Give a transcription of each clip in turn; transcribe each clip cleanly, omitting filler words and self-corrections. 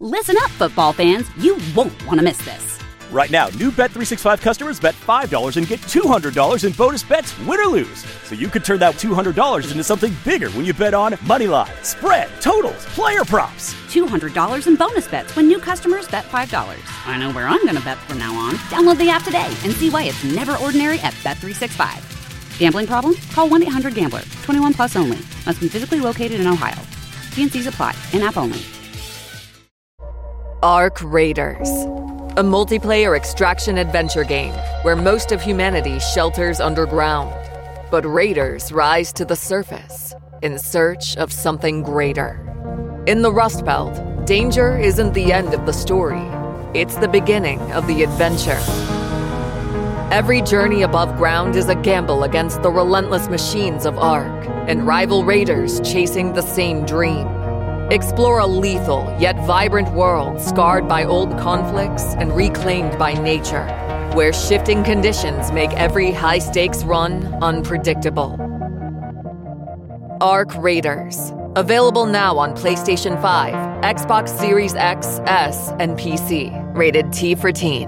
Listen up, football fans. You won't want to miss this. Right now, new Bet365 customers bet $5 and get $200 in bonus bets, win or lose. So you could turn that $200 into something bigger when you bet on money line, spread, totals, player props. $200 in bonus bets when new customers bet $5. I know where I'm going to bet from now on. Download the app today and see why it's never ordinary at Bet365. Gambling problem? Call 1-800-GAMBLER. 21 plus only. Must be physically located in Ohio. T&Cs apply. In-app only. Ark Raiders, a multiplayer extraction adventure game where most of humanity shelters underground. But raiders rise to the surface in search of something greater. In the Rust Belt, danger isn't the end of the story. It's the beginning of the adventure. Every journey above ground is a gamble against the relentless machines of Ark and rival raiders chasing the same dream. Explore a lethal yet vibrant world scarred by old conflicts and reclaimed by nature, where shifting conditions make every high-stakes run unpredictable. Ark Raiders. Available now on PlayStation 5, Xbox Series X, S, and PC. Rated T for Teen.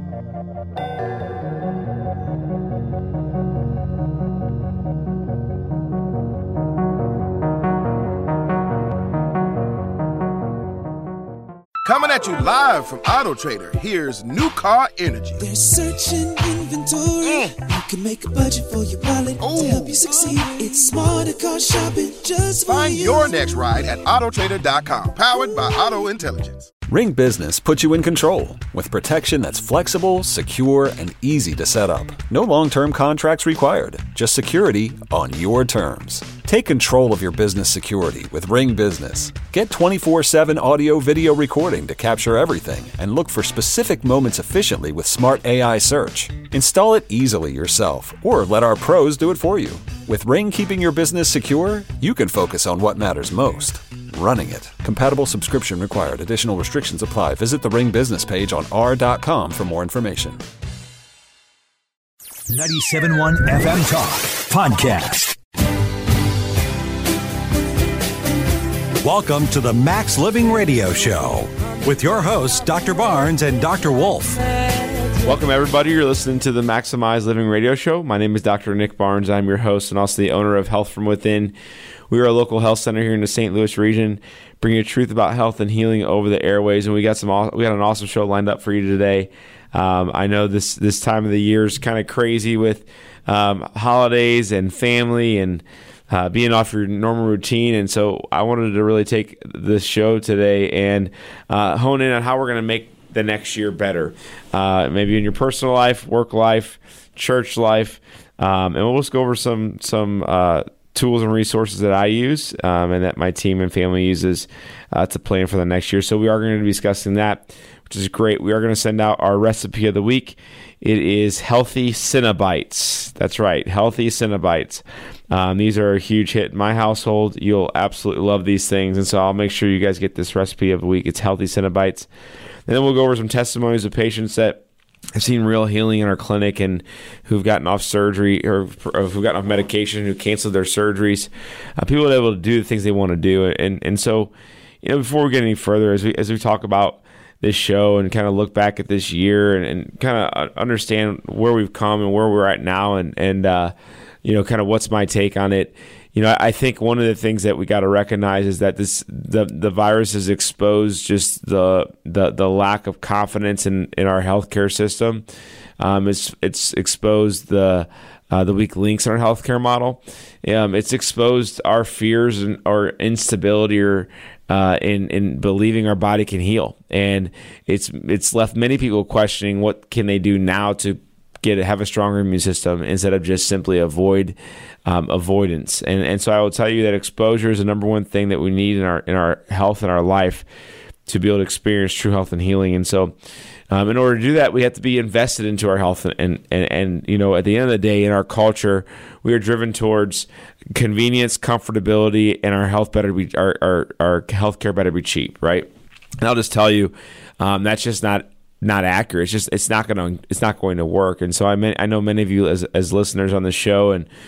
Coming at you live from Auto Trader, here's New Car Energy. They're searching inventory. You can make a budget for your wallet to help you succeed. It's smarter car shopping just for Find you. your next ride at autotrader.com, powered by Auto Intelligence. Ring Business puts you in control with protection that's flexible, secure, and easy to set up. No long-term contracts required, just security on your terms. Take control of your business security with Ring Business. Get 24/7 audio-video recording to capture everything and look for specific moments efficiently with smart AI search. Install it easily yourself or let our pros do it for you. With Ring keeping your business secure, you can focus on what matters most. Running it. Compatible subscription required. Additional restrictions apply. Visit the Ring business page on r.com for more information. 97.1 FM Talk Podcast. Welcome to the Max Living Radio Show with your hosts, Dr. Barnes and Dr. Wolf. Welcome, everybody. You're listening to the Maximize Living Radio Show. My name is Dr. Nick Barnes. I'm your host and also the owner of Health From Within. We are a local health center here in the St. Louis region, bringing you truth about health and healing over the airways. And we got an awesome show lined up for you today. I know this time of the year is kind of crazy with holidays and family and being off your normal routine. And so I wanted to really take this show today and hone in on how we're going to make the next year better. Maybe in your personal life, work life, church life. And we'll just go over some tools and resources that I use and that my team and family uses to plan for the next year. So we are going to be discussing that, which is great. We are going to send out our recipe of the week. It is Healthy Cinnabites. That's right, Healthy Cinnabites. These are a huge hit in my household. You'll absolutely love these things. And so I'll make sure you guys get this recipe of the week. It's Healthy Cinnabites. And then we'll go over some testimonies of patients that have seen real healing in our clinic and who've gotten off surgery or who've gotten off medication, who canceled their surgeries. People are able to do the things they want to do. And so, before we get any further, as we talk about this show and kind of look back at this year and kind of understand where we've come and where we're at now and kind of what's my take on it. I think one of the things that we got to recognize is that the virus has exposed just the lack of confidence in our healthcare system. It's exposed the weak links in our healthcare model. It's exposed our fears and our instability or in believing our body can heal, and it's left many people questioning what can they do now to have a stronger immune system instead of just simply avoidance. And so I will tell you that exposure is the number one thing that we need in our health and our life to be able to experience true health and healing. And so in order to do that, we have to be invested into our health. And at the end of the day, in our culture, we are driven towards convenience, comfortability, and our health our healthcare better be cheap, right? And I'll just tell you, that's just not accurate. It's not going to work. And so I know many of you as listeners on the show and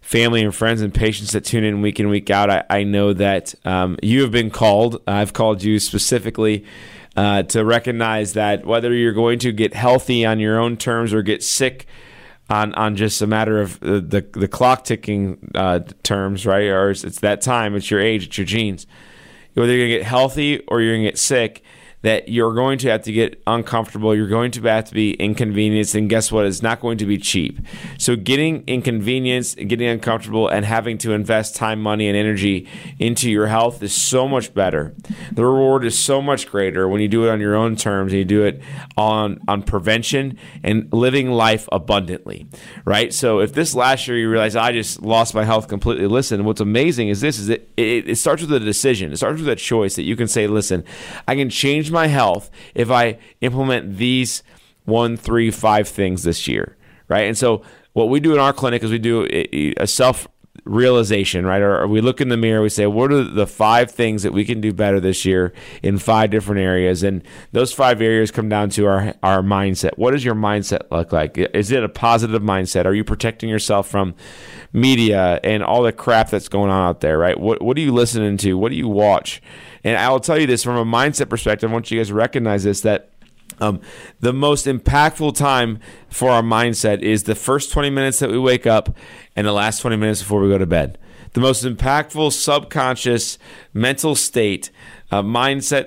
family and friends and patients that tune in week out, I know that you have been called. I've called you specifically to recognize that whether you're going to get healthy on your own terms or get sick on just a matter of the clock ticking terms, right? Or it's that time, it's your age, it's your genes. Whether you're going to get healthy or you're going to get sick, that you're going to have to get uncomfortable, you're going to have to be inconvenienced, and guess what? It's not going to be cheap. So getting inconvenienced, getting uncomfortable, and having to invest time, money, and energy into your health is so much better. The reward is so much greater when you do it on your own terms and you do it on prevention and living life abundantly, right? So if this last year you realize, I just lost my health completely, listen, what's amazing is this, is it starts with a decision. It starts with a choice that you can say, listen, I can change my health if I implement these 1, 3, 5 things this year, right? And so what we do in our clinic is we do a self-realization, right? Or we look in the mirror, we say, what are the 5 things that we can do better this year in 5 different areas? And those 5 areas come down to our mindset. What does your mindset look like? Is it a positive mindset? Are you protecting yourself from media and all the crap that's going on out there, right? What are you listening to? What do you watch? And I will tell you this from a mindset perspective. I want you guys to recognize this, that the most impactful time for our mindset is the first 20 minutes that we wake up and the last 20 minutes before we go to bed. The most impactful subconscious mental state, mindset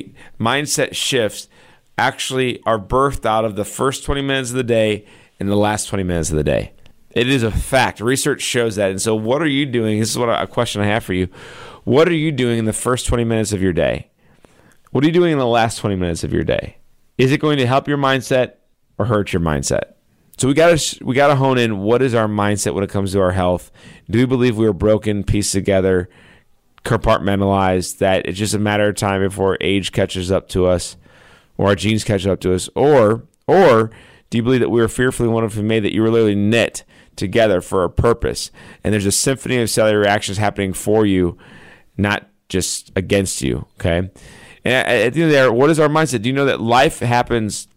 shifts actually are birthed out of the first 20 minutes of the day and the last 20 minutes of the day. It is a fact. Research shows that. And so what are you doing? This is a question I have for you. What are you doing in the first 20 minutes of your day? What are you doing in the last 20 minutes of your day? Is it going to help your mindset or hurt your mindset? So we got to hone in, what is our mindset when it comes to our health? Do we believe we are broken, pieced together, compartmentalized, that it's just a matter of time before age catches up to us or our genes catch up to us? Or do you believe that we were fearfully and wonderfully made, that you were literally knit together for a purpose, and there's a symphony of cellular reactions happening for you, not just against you, okay? And at the end of the day, what is our mindset? Do you know that life happens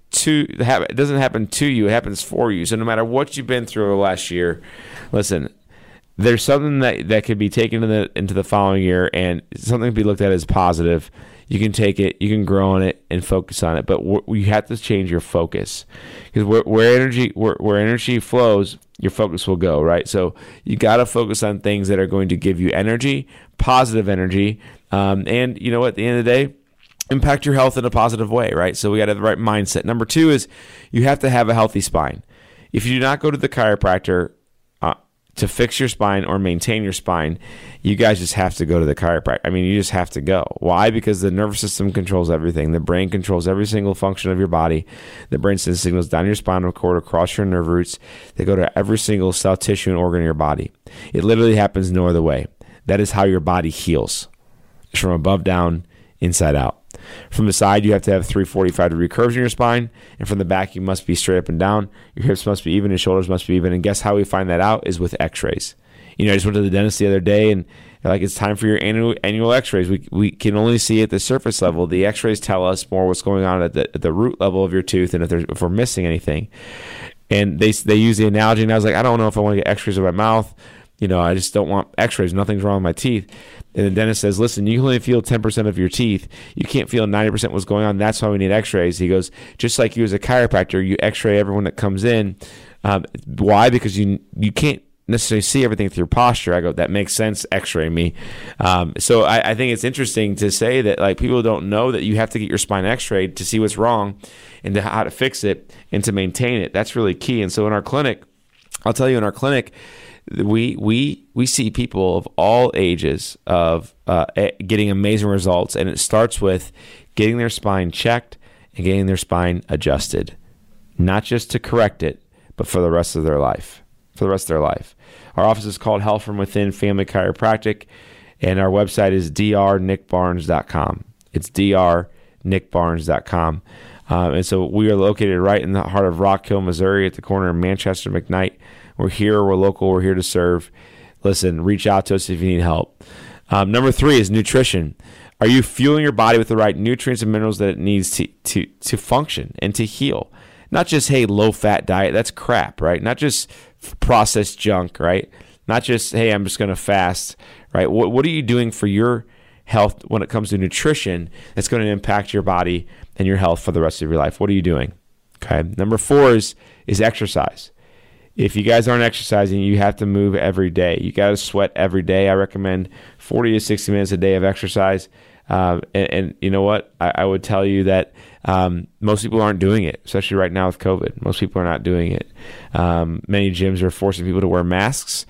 it doesn't happen to you, it happens for you. So no matter what you've been through over the last year, listen, there's something that could be taken into the following year, and something to be looked at as positive. You can take it, you can grow on it and focus on it, but you have to change your focus, because where energy flows, your focus will go, right? So you got to focus on things that are going to give you energy, positive energy, and you know what? At the end of the day, impact your health in a positive way, right? So we got to have the right mindset. Number 2 is you have to have a healthy spine. If you do not go to the chiropractor to fix your spine or maintain your spine, you guys just have to go to the chiropractor. I mean, you just have to go. Why? Because the nervous system controls everything. The brain controls every single function of your body. The brain sends signals down your spinal cord, across your nerve roots. They go to every single cell, tissue, and organ in your body. It literally happens no other way. That is how your body heals. It's from above down, inside out. From the side, you have to have 3 45-degree curves in your spine, and from the back, you must be straight up and down. Your hips must be even, your shoulders must be even, and guess how we find that out is with x-rays. You know, I just went to the dentist the other day, and like, it's time for your annual x-rays. We can only see at the surface level. The x-rays tell us more what's going on at the root level of your tooth, and if we're missing anything. And they use the analogy, and I was like, I don't know if I want to get x-rays of my mouth. You know, I just don't want x-rays. Nothing's wrong with my teeth. And the dentist says, listen, you can only feel 10% of your teeth. You can't feel 90% what's going on. That's why we need x-rays. He goes, just like you as a chiropractor, you x-ray everyone that comes in. Why? Because you can't necessarily see everything with your posture. I go, that makes sense. X-ray me. So I think it's interesting to say that, like, people don't know that you have to get your spine x-rayed to see what's wrong and to how to fix it and to maintain it. That's really key. And so in our clinic, I'll tell you, in our clinic, we see people of all ages of getting amazing results, and it starts with getting their spine checked and getting their spine adjusted, not just to correct it, but for the rest of their life. Our office is called Health from Within Family Chiropractic, and our website is drnickbarnes.com. It's drnickbarnes.com. And so we are located right in the heart of Rock Hill, Missouri, at the corner of Manchester and McKnight. We're here. We're local. We're here to serve. Listen, reach out to us if you need help. Number 3 is nutrition. Are you fueling your body with the right nutrients and minerals that it needs to function and to heal? Not just, hey, low-fat diet. That's crap, right? Not just processed junk, right? Not just, hey, I'm just going to fast, right? What are you doing for your health when it comes to nutrition that's going to impact your body and your health for the rest of your life? What are you doing? Okay. Number 4 is exercise. If you guys aren't exercising, you have to move every day. You got to sweat every day. I recommend 40 to 60 minutes a day of exercise. And you know what? I would tell you that most people aren't doing it, especially right now with COVID. Most people are not doing it. Many gyms are forcing people to wear masks,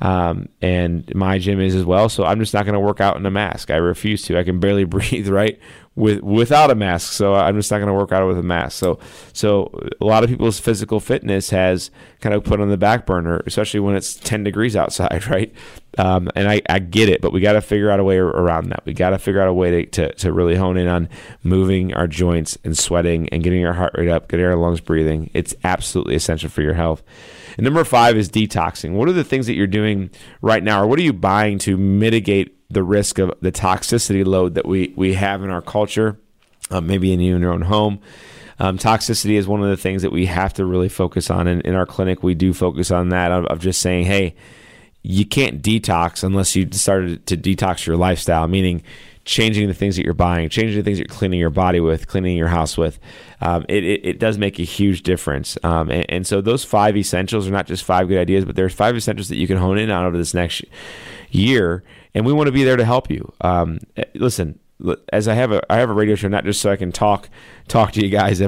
and my gym is as well. So I'm just not going to work out in a mask. I refuse to. I can barely breathe, right, without a mask. So I'm just not going to work out with a mask. So a lot of people's physical fitness has kind of put on the back burner, especially when it's 10 degrees outside, right? And I get it, but we got to figure out a way around that. We got to figure out a way to really hone in on moving our joints and sweating and getting our heart rate up, getting our lungs breathing. It's absolutely essential for your health. And number 5 is detoxing. What are the things that you're doing right now, or what are you buying to mitigate the risk of the toxicity load that we have in our culture, maybe in your own home? Toxicity is one of the things that we have to really focus on. And in our clinic, we do focus on that of just saying, hey, you can't detox unless you started to detox your lifestyle, meaning changing the things that you're buying, changing the things you're cleaning your body with, cleaning your house with. It does make a huge difference. And so those 5 essentials are not just 5 good ideas, but there's 5 essentials that you can hone in on over this next year. And we want to be there to help you. Listen, as I have a radio show, not just so I can talk to you guys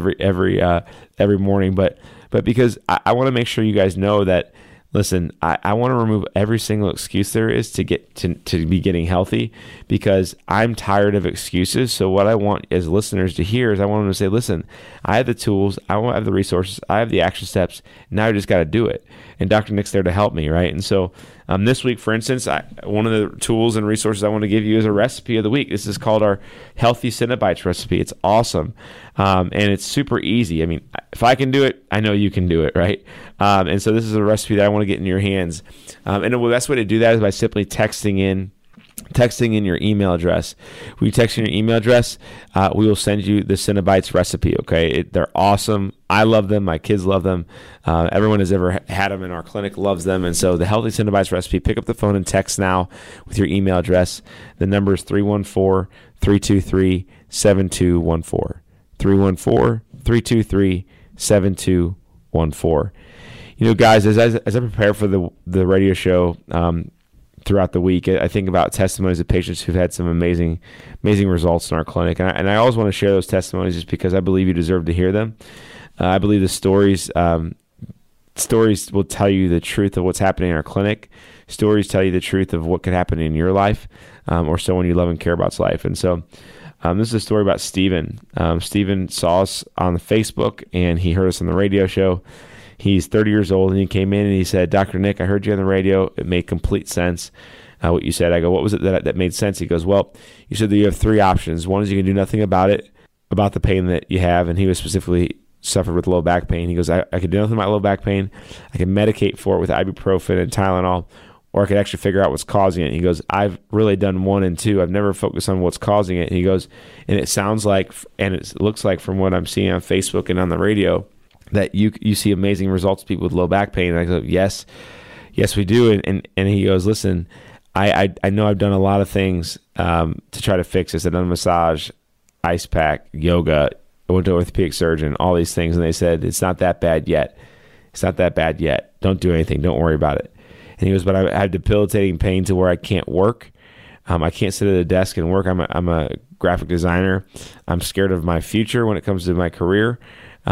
every morning, but because I want to make sure you guys know that, listen, I want to remove every single excuse there is to get to be getting healthy, because I'm tired of excuses. So what I want as listeners to hear is I want them to say, listen, I have the tools, I have the resources, I have the action steps. Now I just got to do it. And Dr. Nick's there to help me, right? And so this week, for instance, one of the tools and resources I want to give you is a recipe of the week. This is called our Healthy Cinnabons recipe. It's awesome, and it's super easy. I mean, if I can do it, I know you can do it, right? And so this is a recipe that I want to get in your hands. And the best way to do that is by simply texting in your email address. When you text in your email address, we will send you the Cinnabons recipe, okay? They're awesome. I love them. My kids love them. Everyone has ever had them in our clinic loves them. And so the Healthy Cinnabons recipe, pick up the phone and text now with your email address. The number is 314-323-7214. 314-323-7214. You know, guys, as I prepare for the radio show throughout the week, I think about testimonies of patients who've had some amazing results in our clinic. And I always want to share those testimonies just because I believe you deserve to hear them. I believe the stories will tell you the truth of what's happening in our clinic. Stories tell you the truth of what could happen in your life, or someone you love and care about's life. And so this is a story about Stephen. Stephen saw us on Facebook, and he heard us on the radio show. He's 30 years old, and he came in and he said, Dr. Nick, I heard you on the radio. It made complete sense, what you said. I go, what was it that made sense? He goes, well, you said that you have 3 options. One is you can do nothing about it, about the pain that you have, and he was specifically suffered with low back pain. He goes, I could do nothing about low back pain. I can medicate for it with ibuprofen and Tylenol, or I could actually figure out what's causing it. He goes, I've really done 1 and 2. I've never focused on what's causing it. And he goes, and it sounds like, and it looks like from what I'm seeing on Facebook and on the radio, that you see amazing results, people with low back pain. And I go, yes, we do. And he goes, listen, I know I've done a lot of things to try to fix this. I've done a massage, ice pack, yoga. I went to an orthopedic surgeon, all these things. And they said, it's not that bad yet. It's not that bad yet. Don't do anything. Don't worry about it. And he goes, but I have debilitating pain to where I can't work. I can't sit at a desk and work. I'm a graphic designer. I'm scared of my future when it comes to my career.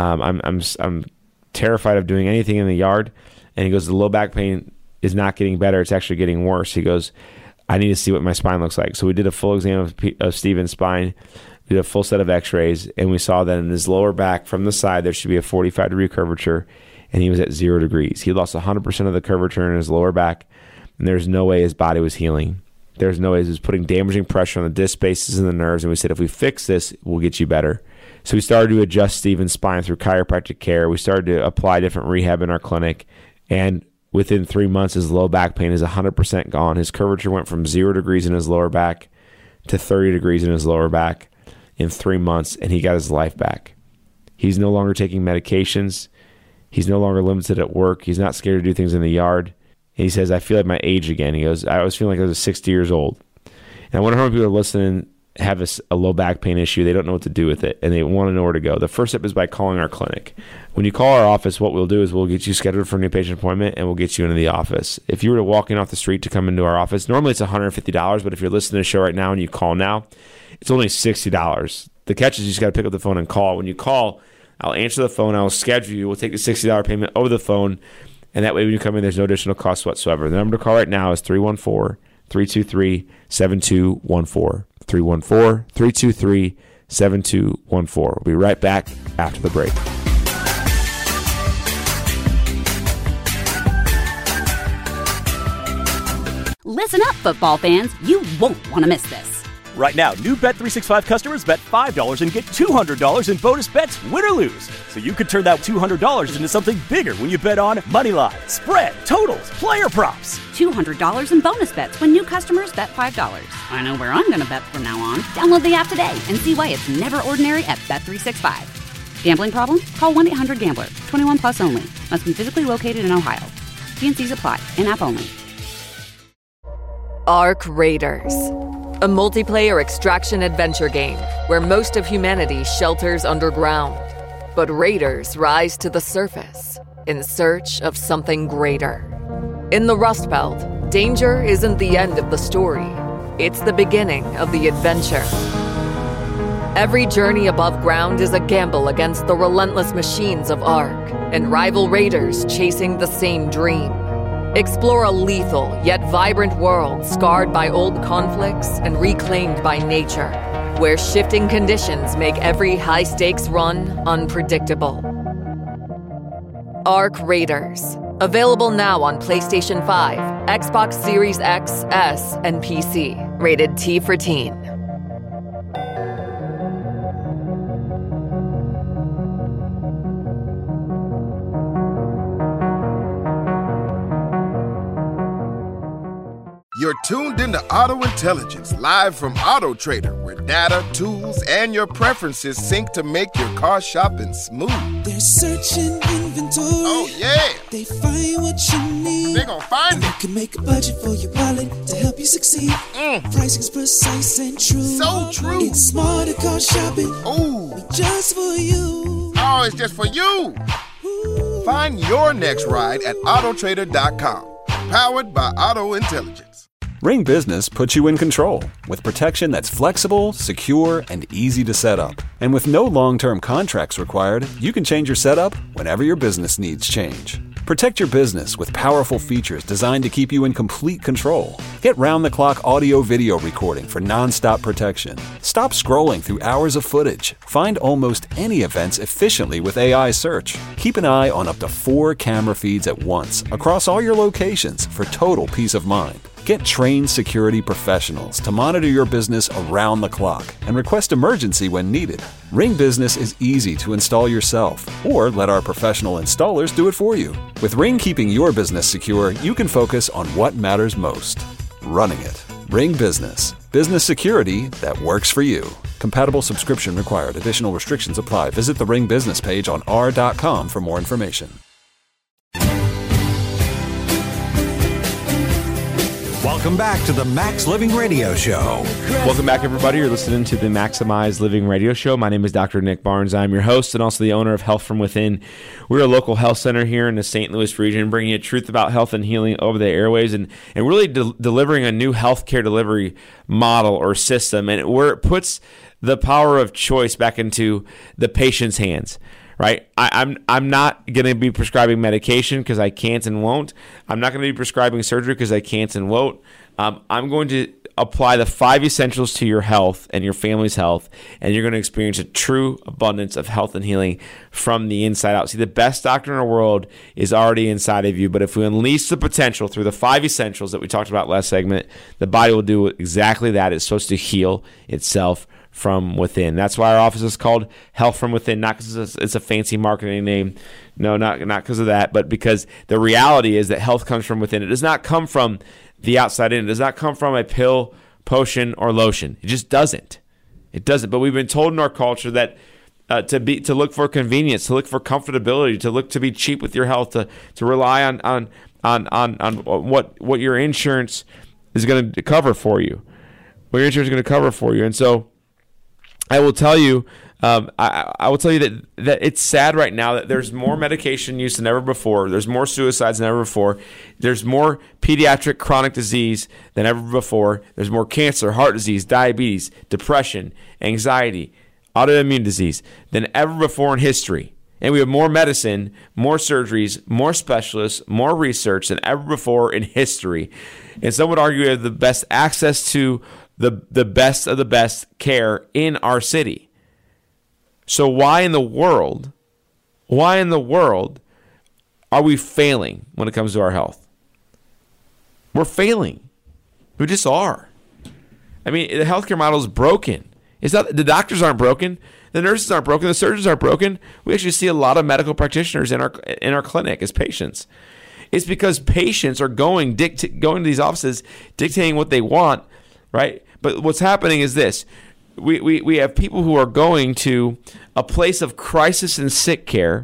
I'm terrified of doing anything in the yard. And he goes, the low back pain is not getting better. It's actually getting worse. He goes, I need to see what my spine looks like. So we did a full exam of Stephen's spine. We did a full set of x-rays, and we saw that in his lower back from the side, there should be a 45-degree curvature, and he was at 0 degrees. He lost 100% of the curvature in his lower back, and there's no way his body was healing. There's no way he was putting damaging pressure on the disc spaces and the nerves, and we said, if we fix this, we'll get you better. So we started to adjust Stephen's spine through chiropractic care. We started to apply different rehab in our clinic, and within 3 months, his low back pain is 100% gone. His curvature went from 0 degrees in his lower back to 30 degrees in his lower back in 3 months, and he got his life back. He's no longer taking medications. He's no longer limited at work. He's not scared to do things in the yard. And he says, I feel like my age again. He goes, I was feeling like I was 60 years old. And I wonder how many people are listening have a low back pain issue. They don't know what to do with it, and they want to know where to go. The first step is by calling our clinic. When you call our office, what we'll do is we'll get you scheduled for a new patient appointment, and we'll get you into the office. If you were to walk in off the street to come into our office, normally it's $150, but if you're listening to the show right now and you call now, it's only $60. The catch is you just got to pick up the phone and call. When you call, I'll answer the phone, I'll schedule you, we'll take the $60 payment over the phone, and that way when you come in, there's no additional cost whatsoever. The number to call right now is 314-323-7214. 314-323-7214. We'll be right back after the break. Listen up, football fans. You won't want to miss this. Right now, new Bet365 customers bet $5 and get $200 in bonus bets, win or lose. So you could turn that $200 into something bigger when you bet on money line, spread, totals, player props. $200 in bonus bets when new customers bet $5. I know where I'm going to bet from now on. Download the app today and see why it's never ordinary at Bet365. Gambling problem? Call 1-800-GAMBLER. 21 plus only. Must be physically located in Ohio. T&Cs apply. In-app only. Ark Raiders, a multiplayer extraction adventure game where most of humanity shelters underground. But raiders rise to the surface in search of something greater. In the Rust Belt, danger isn't the end of the story. It's the beginning of the adventure. Every journey above ground is a gamble against the relentless machines of Ark and rival raiders chasing the same dream. Explore a lethal yet vibrant world scarred by old conflicts and reclaimed by nature, where shifting conditions make every high-stakes run unpredictable. Ark Raiders. Available now on PlayStation 5, Xbox Series X, S, and PC. Rated T for Teen. You're tuned into Auto Intelligence, live from Auto Trader, where data, tools, and your preferences sync to make your car shopping smooth. They're searching inventory. Oh, yeah. They find what you need. They're gonna find and it. You can make a budget for your wallet to help you succeed. Pricing's precise and true. So true. It's smarter car shopping. Ooh. Just for you. Oh, it's just for you. Ooh. Find your next ride at Autotrader.com. Powered by Auto Intelligence. Ring Business puts you in control with protection that's flexible, secure, and easy to set up. And with no long-term contracts required, you can change your setup whenever your business needs change. Protect your business with powerful features designed to keep you in complete control. Get round-the-clock audio-video recording for non-stop protection. Stop scrolling through hours of footage. Find almost any events efficiently with AI search. Keep an eye on up to 4 camera feeds at once across all your locations for total peace of mind. Get trained security professionals to monitor your business around the clock and request emergency when needed. Ring Business is easy to install yourself, or let our professional installers do it for you. With Ring keeping your business secure, you can focus on what matters most: running it. Ring Business. Business security that works for you. Compatible subscription required. Additional restrictions apply. Visit the Ring Business page on r.com for more information. Welcome back to the Max Living Radio Show. Welcome back, everybody. You're listening to the Maximize Living Radio Show. My name is Dr. Nick Barnes. I'm your host and also the owner of Health From Within. We're a local health center here in the St. Louis region, bringing you truth about health and healing over the airways and really delivering a new healthcare delivery model or system, and where it puts the power of choice back into the patient's hands. Right, I'm not going to be prescribing medication because I can't and won't. I'm not going to be prescribing surgery because I can't and won't. I'm going to apply the 5 essentials to your health and your family's health, and you're going to experience a true abundance of health and healing from the inside out. See, the best doctor in the world is already inside of you, but if we unleash the potential through the 5 essentials that we talked about last segment, the body will do exactly that. It's supposed to heal itself from within. That's why our office is called Health From Within, not because it's a fancy marketing name. No, not because of that, but because the reality is that health comes from within. It does not come from the outside in. It does not come from a pill, potion, or lotion. It just doesn't. It doesn't. But we've been told in our culture that to look for convenience, to look for comfortability, to look to be cheap with your health, to rely on on what your insurance is going to cover for you. What your insurance is going to cover for you. And so I will tell you, I will tell you that it's sad right now that there's more medication use than ever before. There's more suicides than ever before. There's more pediatric chronic disease than ever before. There's more cancer, heart disease, diabetes, depression, anxiety, autoimmune disease than ever before in history. And we have more medicine, more surgeries, more specialists, more research than ever before in history. And some would argue we have the best access to the best of the best care in our city. So why in the world are we failing when it comes to our health? We're failing. We just are. I mean, the healthcare model is broken. It's not the doctors aren't broken. The nurses aren't broken. The surgeons aren't broken. We actually see a lot of medical practitioners in our clinic as patients. It's because patients are going to these offices dictating what they want, right? But what's happening is this. We have people who are going to a place of crisis and sick care,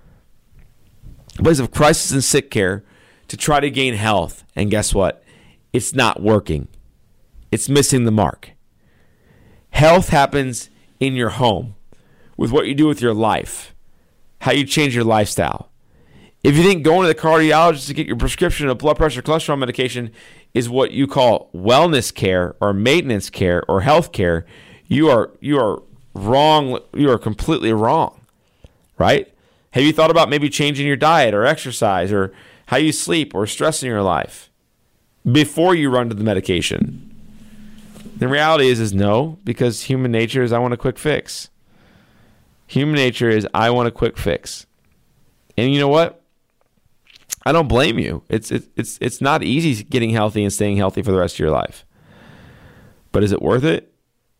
to try to gain health. And guess what? It's not working. It's missing the mark. Health happens in your home with what you do with your life, how you change your lifestyle. If you think going to the cardiologist to get your prescription of blood pressure, cholesterol medication is what you call wellness care or maintenance care or health care, you are wrong. You are completely wrong, right? Have you thought about maybe changing your diet or exercise or how you sleep or stress in your life before you run to the medication? The reality is no, because human nature is I want a quick fix. Human nature is I want a quick fix. And you know what? I don't blame you. It's not easy getting healthy and staying healthy for the rest of your life. But is it worth it?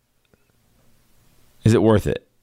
Is it worth it?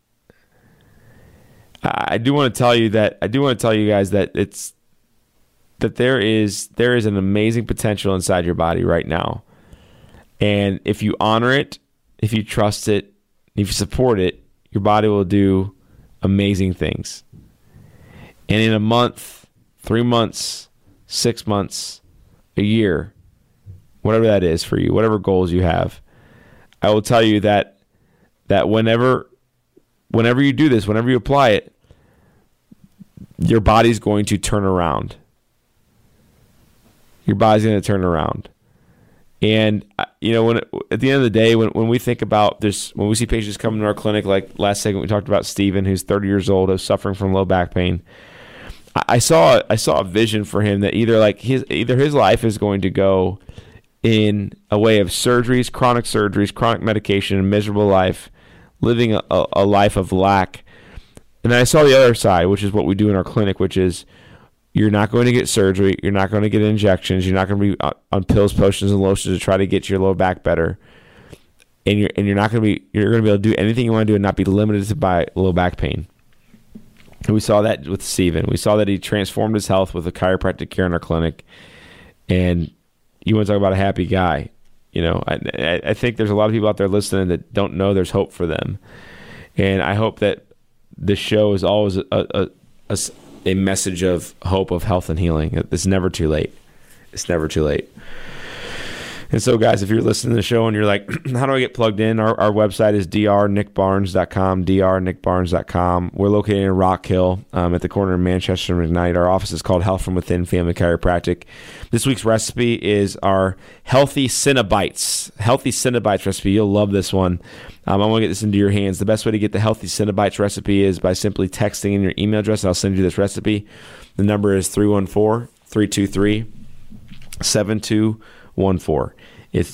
I do want to tell you guys that there is an amazing potential inside your body right now. And if you honor it, if you trust it, if you support it, your body will do amazing things. And in a month, 3 months, 6 months, a year, whatever that is for you, whatever goals you have, I will tell you that whenever you do this, whenever you apply it, your body's going to turn around. Your body's going to turn around. And, you know, at the end of the day, when we think about this, when we see patients come into our clinic, like last segment we talked about Steven, who's 30 years old, who's suffering from low back pain. I saw a vision for him that either his life is going to go in a way of surgeries, chronic medication, a miserable life, living a life of lack. And then I saw the other side, which is what we do in our clinic, which is you're not going to get surgery, you're not going to get injections, you're not going to be on pills, potions, and lotions to try to get your low back better. And you're going to be able to do anything you want to do and not be limited by low back pain. And we saw that with Steven. We saw that he transformed his health with a chiropractic care in our clinic. And you want to talk about a happy guy. You know, I think there's a lot of people out there listening that don't know there's hope for them. And I hope that this show is always a message of hope, of health and healing. It's never too late. It's never too late. And so, guys, if you're listening to the show and you're like, how do I get plugged in? Our website is drnickbarnes.com, drnickbarnes.com. We're located in Rock Hill at the corner of Manchester and McKnight. Our office is called Health from Within Family Chiropractic. This week's recipe is our Healthy Cinnabites. Healthy Cinnabites recipe. You'll love this one. I want to get this into your hands. The best way to get the Healthy Cinnabites recipe is by simply texting in your email address, and I'll send you this recipe. The number is 314-323-7214. It's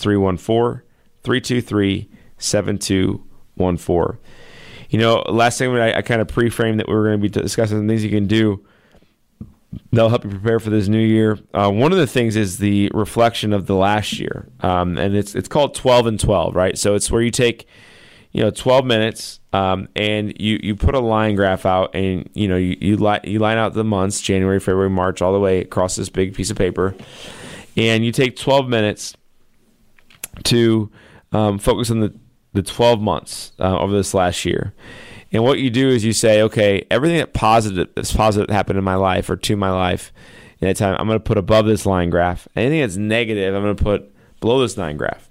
314-323-7214. You know, last segment I kind of pre-framed that we were going to be discussing some things you can do that'll help you prepare for this new year. One of the things is the reflection of the last year, and it's called 12 and 12, right? So it's where you take 12 minutes and you put a line graph out, and you line out the months, January, February, March, all the way across this big piece of paper, and you take 12 minutes to focus on the 12 months over this last year. And what you do is you say, okay, everything that's positive happened in my life or to my life, in that time, I'm going to put above this line graph. Anything that's negative, I'm going to put below this line graph.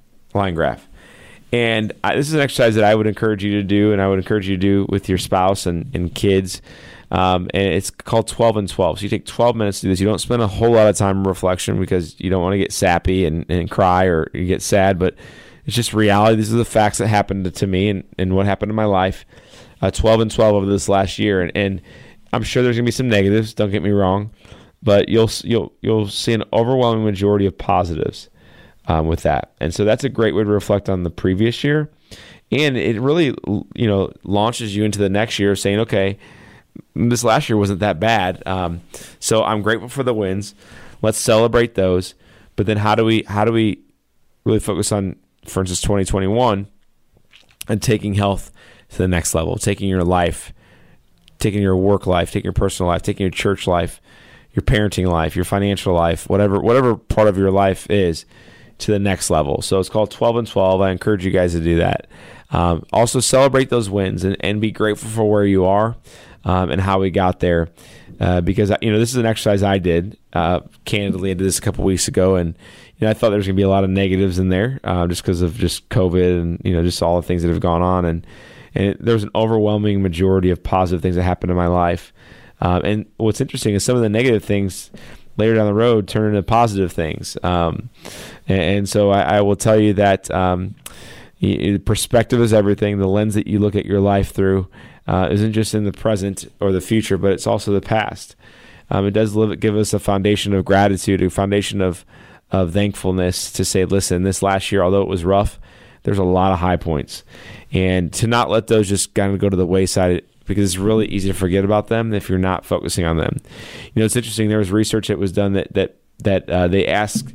And this is an exercise that I would encourage you to do, and I would encourage you to do with your spouse and kids. And it's called 12 and 12. So you take 12 minutes to do this. You don't spend a whole lot of time in reflection because you don't want to get sappy and cry or you get sad, but it's just reality. These are the facts that happened to me and what happened in my life. 12 and 12 over this last year. And I'm sure there's going to be some negatives, don't get me wrong, but you'll see an overwhelming majority of positives with that. And so that's a great way to reflect on the previous year. And it really, launches you into the next year saying, okay, this last year wasn't that bad. So I'm grateful for the wins. Let's celebrate those. But then how do we really focus on, for instance, 2021 and taking health to the next level, taking your life, taking your work life, taking your personal life, taking your church life, your parenting life, your financial life, whatever part of your life is, to the next level. So it's called 12 and 12. I encourage you guys to do that. Also celebrate those wins and be grateful for where you are and how we got there. Because this is an exercise I did. Candidly, I did this a couple weeks ago, and I thought there was going to be a lot of negatives in there just because of just COVID and just all the things that have gone on. And there was an overwhelming majority of positive things that happened in my life. And what's interesting is some of the negative things later down the road turn into positive things. And so I will tell you that perspective is everything. The lens that you look at your life through isn't just in the present or the future, but it's also the past. It does give us a foundation of gratitude, a foundation of thankfulness to say, listen, this last year, although it was rough, there's a lot of high points. And to not let those just kind of go to the wayside, because it's really easy to forget about them if you're not focusing on them. It's interesting. There was research that was done that they asked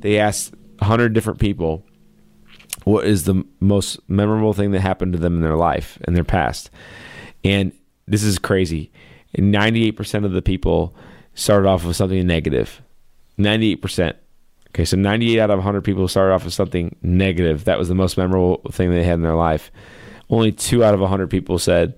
100 different people what is the most memorable thing that happened to them in their life, in their past. And this is crazy. And 98% of the people started off with something negative. 98%. Okay, so 98 out of 100 people started off with something negative. That was the most memorable thing they had in their life. Only 2 out of 100 people said,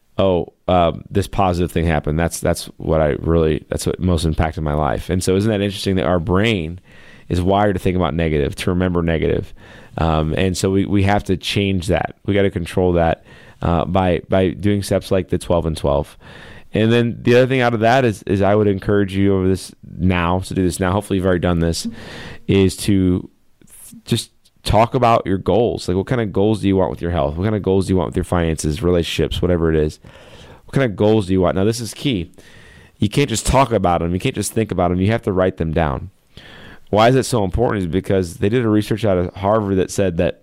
this positive thing happened. That's what most impacted my life. And so isn't that interesting that our brain is wired to think about negative, to remember negative. And so we have to change that. We got to control that by doing steps like the 12 and 12. And then the other thing out of that is I would encourage you over this now, to do this now, hopefully you've already done this, is to just talk about your goals. Like, what kind of goals do you want with your health? What kind of goals do you want with your finances, relationships, whatever it is? What kind of goals do you want? Now, this is key. You can't just talk about them. You can't just think about them. You have to write them down. Why is it so important? Is because they did a research out of Harvard that said that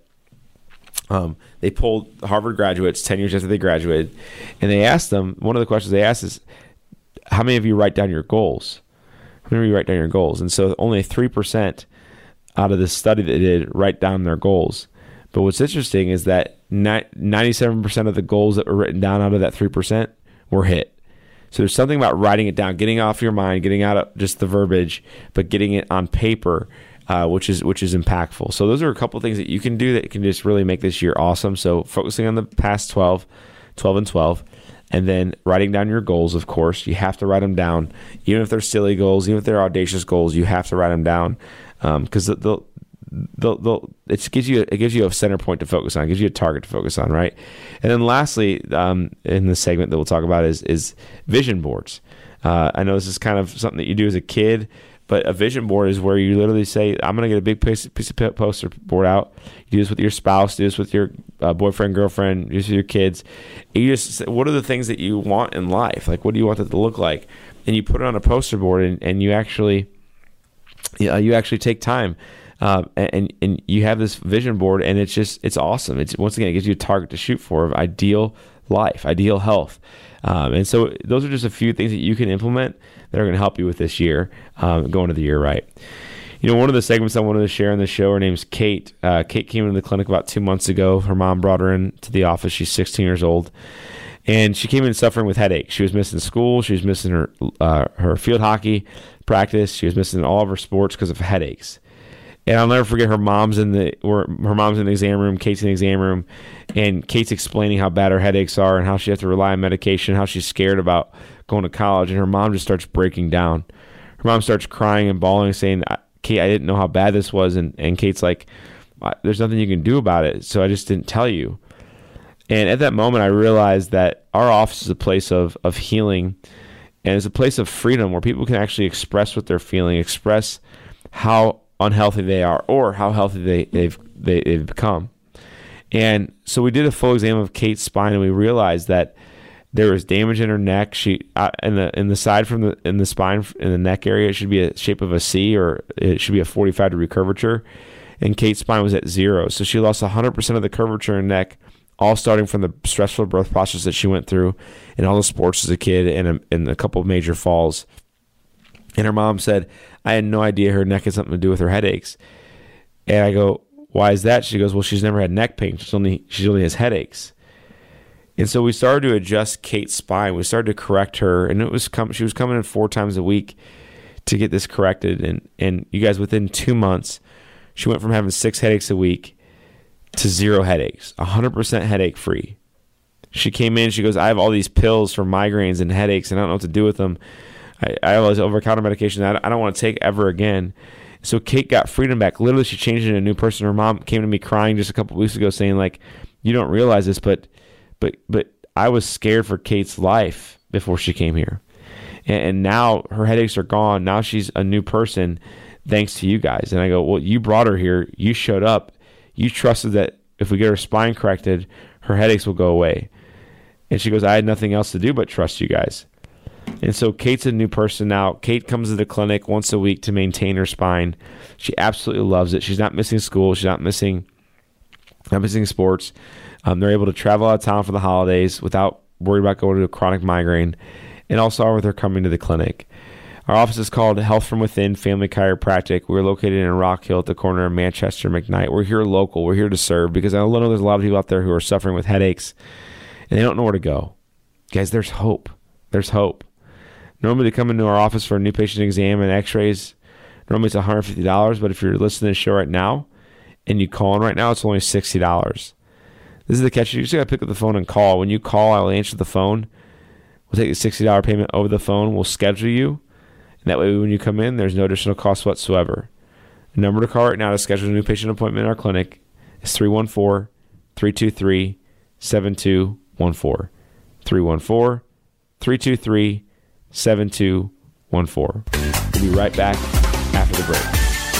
they polled Harvard graduates 10 years after they graduated, and they asked them, one of the questions they asked is, how many of you write down your goals? How many of you write down your goals? And so only 3% out of this study that they did write down their goals. But what's interesting is that 97% of the goals that were written down out of that 3% were hit. So there's something about writing it down, getting off your mind, getting out of just the verbiage, but getting it on paper, which is impactful. So those are a couple of things that you can do that can just really make this year awesome. So focusing on the past 12 and 12, and then writing down your goals. Of course, you have to write them down, even if they're silly goals, even if they're audacious goals. You have to write them down because it gives you a center point to focus on. It gives you a target to focus on, right? And then lastly, in the segment that we'll talk about is vision boards. I know this is kind of something that you do as a kid, but a vision board is where you literally say, I'm going to get a big piece of poster board out. You do this with your spouse, do this with your boyfriend, girlfriend, do this with your kids. And you just say, what are the things that you want in life? Like, what do you want it to look like? And you put it on a poster board, and you actually take time. And you have this vision board, and it's awesome. It's, once again, it gives you a target to shoot for of ideal life, ideal health. And so those are just a few things that you can implement that are going to help you with this year, going into the year right. One of the segments I wanted to share on the show, her name's Kate. Kate came into the clinic about 2 months ago. Her mom brought her into the office. She's 16 years old. And she came in suffering with headaches. She was missing school. She was missing her field hockey practice. She was missing all of her sports because of headaches. And I'll never forget her mom's in the exam room, Kate's in the exam room, and Kate's explaining how bad her headaches are and how she has to rely on medication, how she's scared about going to college, and her mom just starts breaking down. her mom starts crying and bawling, saying, Kate, I didn't know how bad this was. And Kate's like, there's nothing you can do about it, so I just didn't tell you. And at that moment, I realized that our office is a place of healing, and it's a place of freedom where people can actually express what they're feeling, express how unhealthy they are or how healthy they've become. And so we did a full exam of Kate's spine, and we realized that there was damage in her neck. She in the side in the spine in the neck area, it should be a shape of a C, or it should be a 45-degree curvature. And Kate's spine was at 0, so she lost 100% of the curvature in her neck, all starting from the stressful birth process that she went through, and all the sports as a kid, and a couple of major falls. And her mom said, I had no idea her neck had something to do with her headaches. And I go, why is that? She goes, well, she's never had neck pain. She only has headaches. And so we started to adjust Kate's spine. We started to correct her, and she was coming in 4 times a week to get this corrected. And you guys, within 2 months, she went from having 6 headaches a week to 0 headaches, 100% headache free. She came in, she goes, I have all these pills for migraines and headaches, and I don't know what to do with them. I have all this over-the-counter medication that I don't want to take ever again. So Kate got freedom back. Literally, she changed into a new person. Her mom came to me crying just a couple of weeks ago saying, like, you don't realize this, but I was scared for Kate's life before she came here. And now her headaches are gone. Now she's a new person thanks to you guys. And I go, well, you brought her here. You showed up. You trusted that if we get her spine corrected, her headaches will go away. And she goes, I had nothing else to do but trust you guys. And so Kate's a new person now. Kate comes to the clinic once a week to maintain her spine. She absolutely loves it. She's not missing school. She's not missing sports. They're able to travel out of town for the holidays without worried about going to a chronic migraine, and also with her coming to the clinic. Our office is called Health from Within Family Chiropractic. We're located in Rock Hill at the corner of Manchester and McKnight. We're here local. We're here to serve because I know there's a lot of people out there who are suffering with headaches and they don't know where to go. Guys, there's hope. There's hope. Normally they come into our office for a new patient exam and x-rays. Normally it's $150, but if you're listening to the show right now and you call in right now, it's only $60. This is the catch. You just got to pick up the phone and call. When you call, I'll answer the phone. We'll take the $60 payment over the phone. We'll schedule you. And that way, when you come in, there's no additional cost whatsoever. The number to call right now to schedule a new patient appointment in our clinic is 314-323-7214. 314-323-7214. We'll be right back after the break.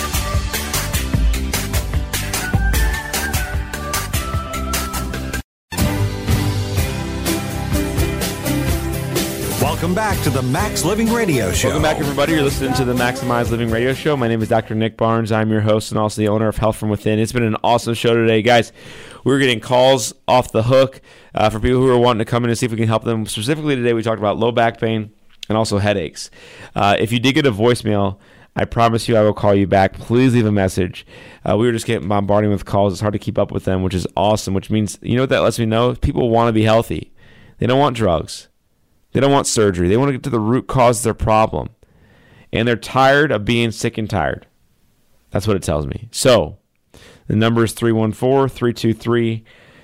Welcome back to the Max Living Radio Show. Welcome back, everybody. You're listening to the Maximize Living Radio Show. My name is Dr. Nick Barnes. I'm your host and also the owner of Health from Within. It's been an awesome show today, guys. We're getting calls off the hook for people who are wanting to come in and see if we can help them. Specifically today, we talked about low back pain and also headaches. If you did get a voicemail, I promise you I will call you back. Please leave a message. We were just getting bombarded with calls. It's hard to keep up with them, which is awesome, which means, you know what that lets me know? People want to be healthy. They don't want drugs. They don't want surgery. They want to get to the root cause of their problem. And they're tired of being sick and tired. That's what it tells me. So, the number is 314-323-7214.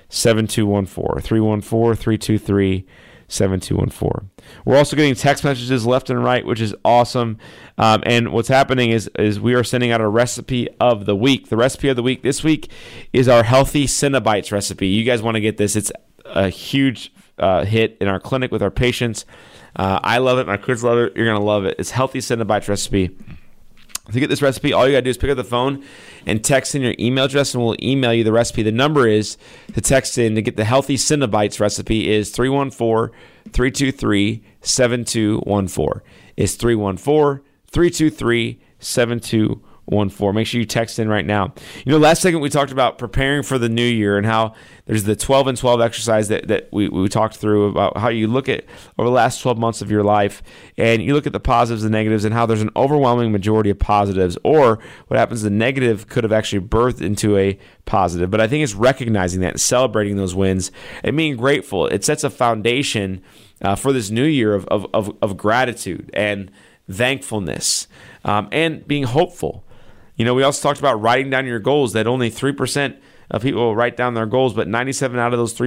314-323-7214. We're also getting text messages left and right, which is awesome. And what's happening is we are sending out a recipe of the week. The recipe of the week this week is our Healthy Cinnabites recipe. You guys want to get this. It's a huge hit in our clinic with our patients. I love it. My kids love it. You're going to love it. It's Healthy Cinnabites recipe. To get this recipe, all you got to do is pick up the phone and text in your email address, and we'll email you the recipe. The number is to text in to get the Healthy Cinnabites recipe is 314-323-7214. It's 314-323-7214. Make sure you text in right now. You know, last segment we talked about preparing for the new year and how there's the 12 and 12 exercise that we talked through about how you look at over the last 12 months of your life and you look at the positives and negatives and how there's an overwhelming majority of positives, or what happens, the negative could have actually birthed into a positive. But I think it's recognizing that and celebrating those wins and being grateful. It sets a foundation for this new year of gratitude and thankfulness and being hopeful. You know, we also talked about writing down your goals, that only 3% of people write down their goals, but 97% out of those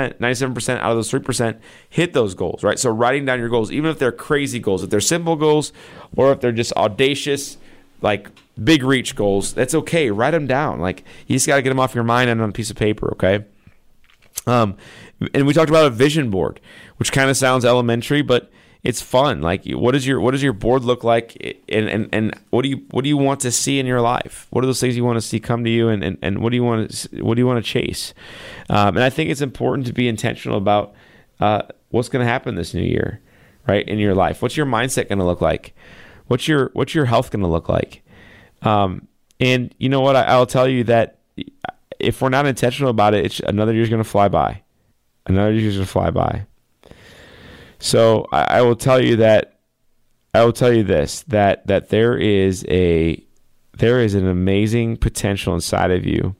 3% hit those goals, right? So writing down your goals, even if they're crazy goals, if they're simple goals or if they're just audacious, like big reach goals, that's okay. Write them down. Like, you just got to get them off your mind and on a piece of paper, okay? And we talked about a vision board, which kind of sounds elementary, but it's fun. Like, what does your board look like, and what do you want to see in your life? What are those things you want to see come to you, and what do you want to chase? And I think it's important to be intentional about what's going to happen this new year, right, in your life. What's your mindset going to look like? What's your health going to look like? And you know what? I'll tell you that if we're not intentional about it, another year's going to fly by. So I will tell you this, that there is an amazing potential inside of you.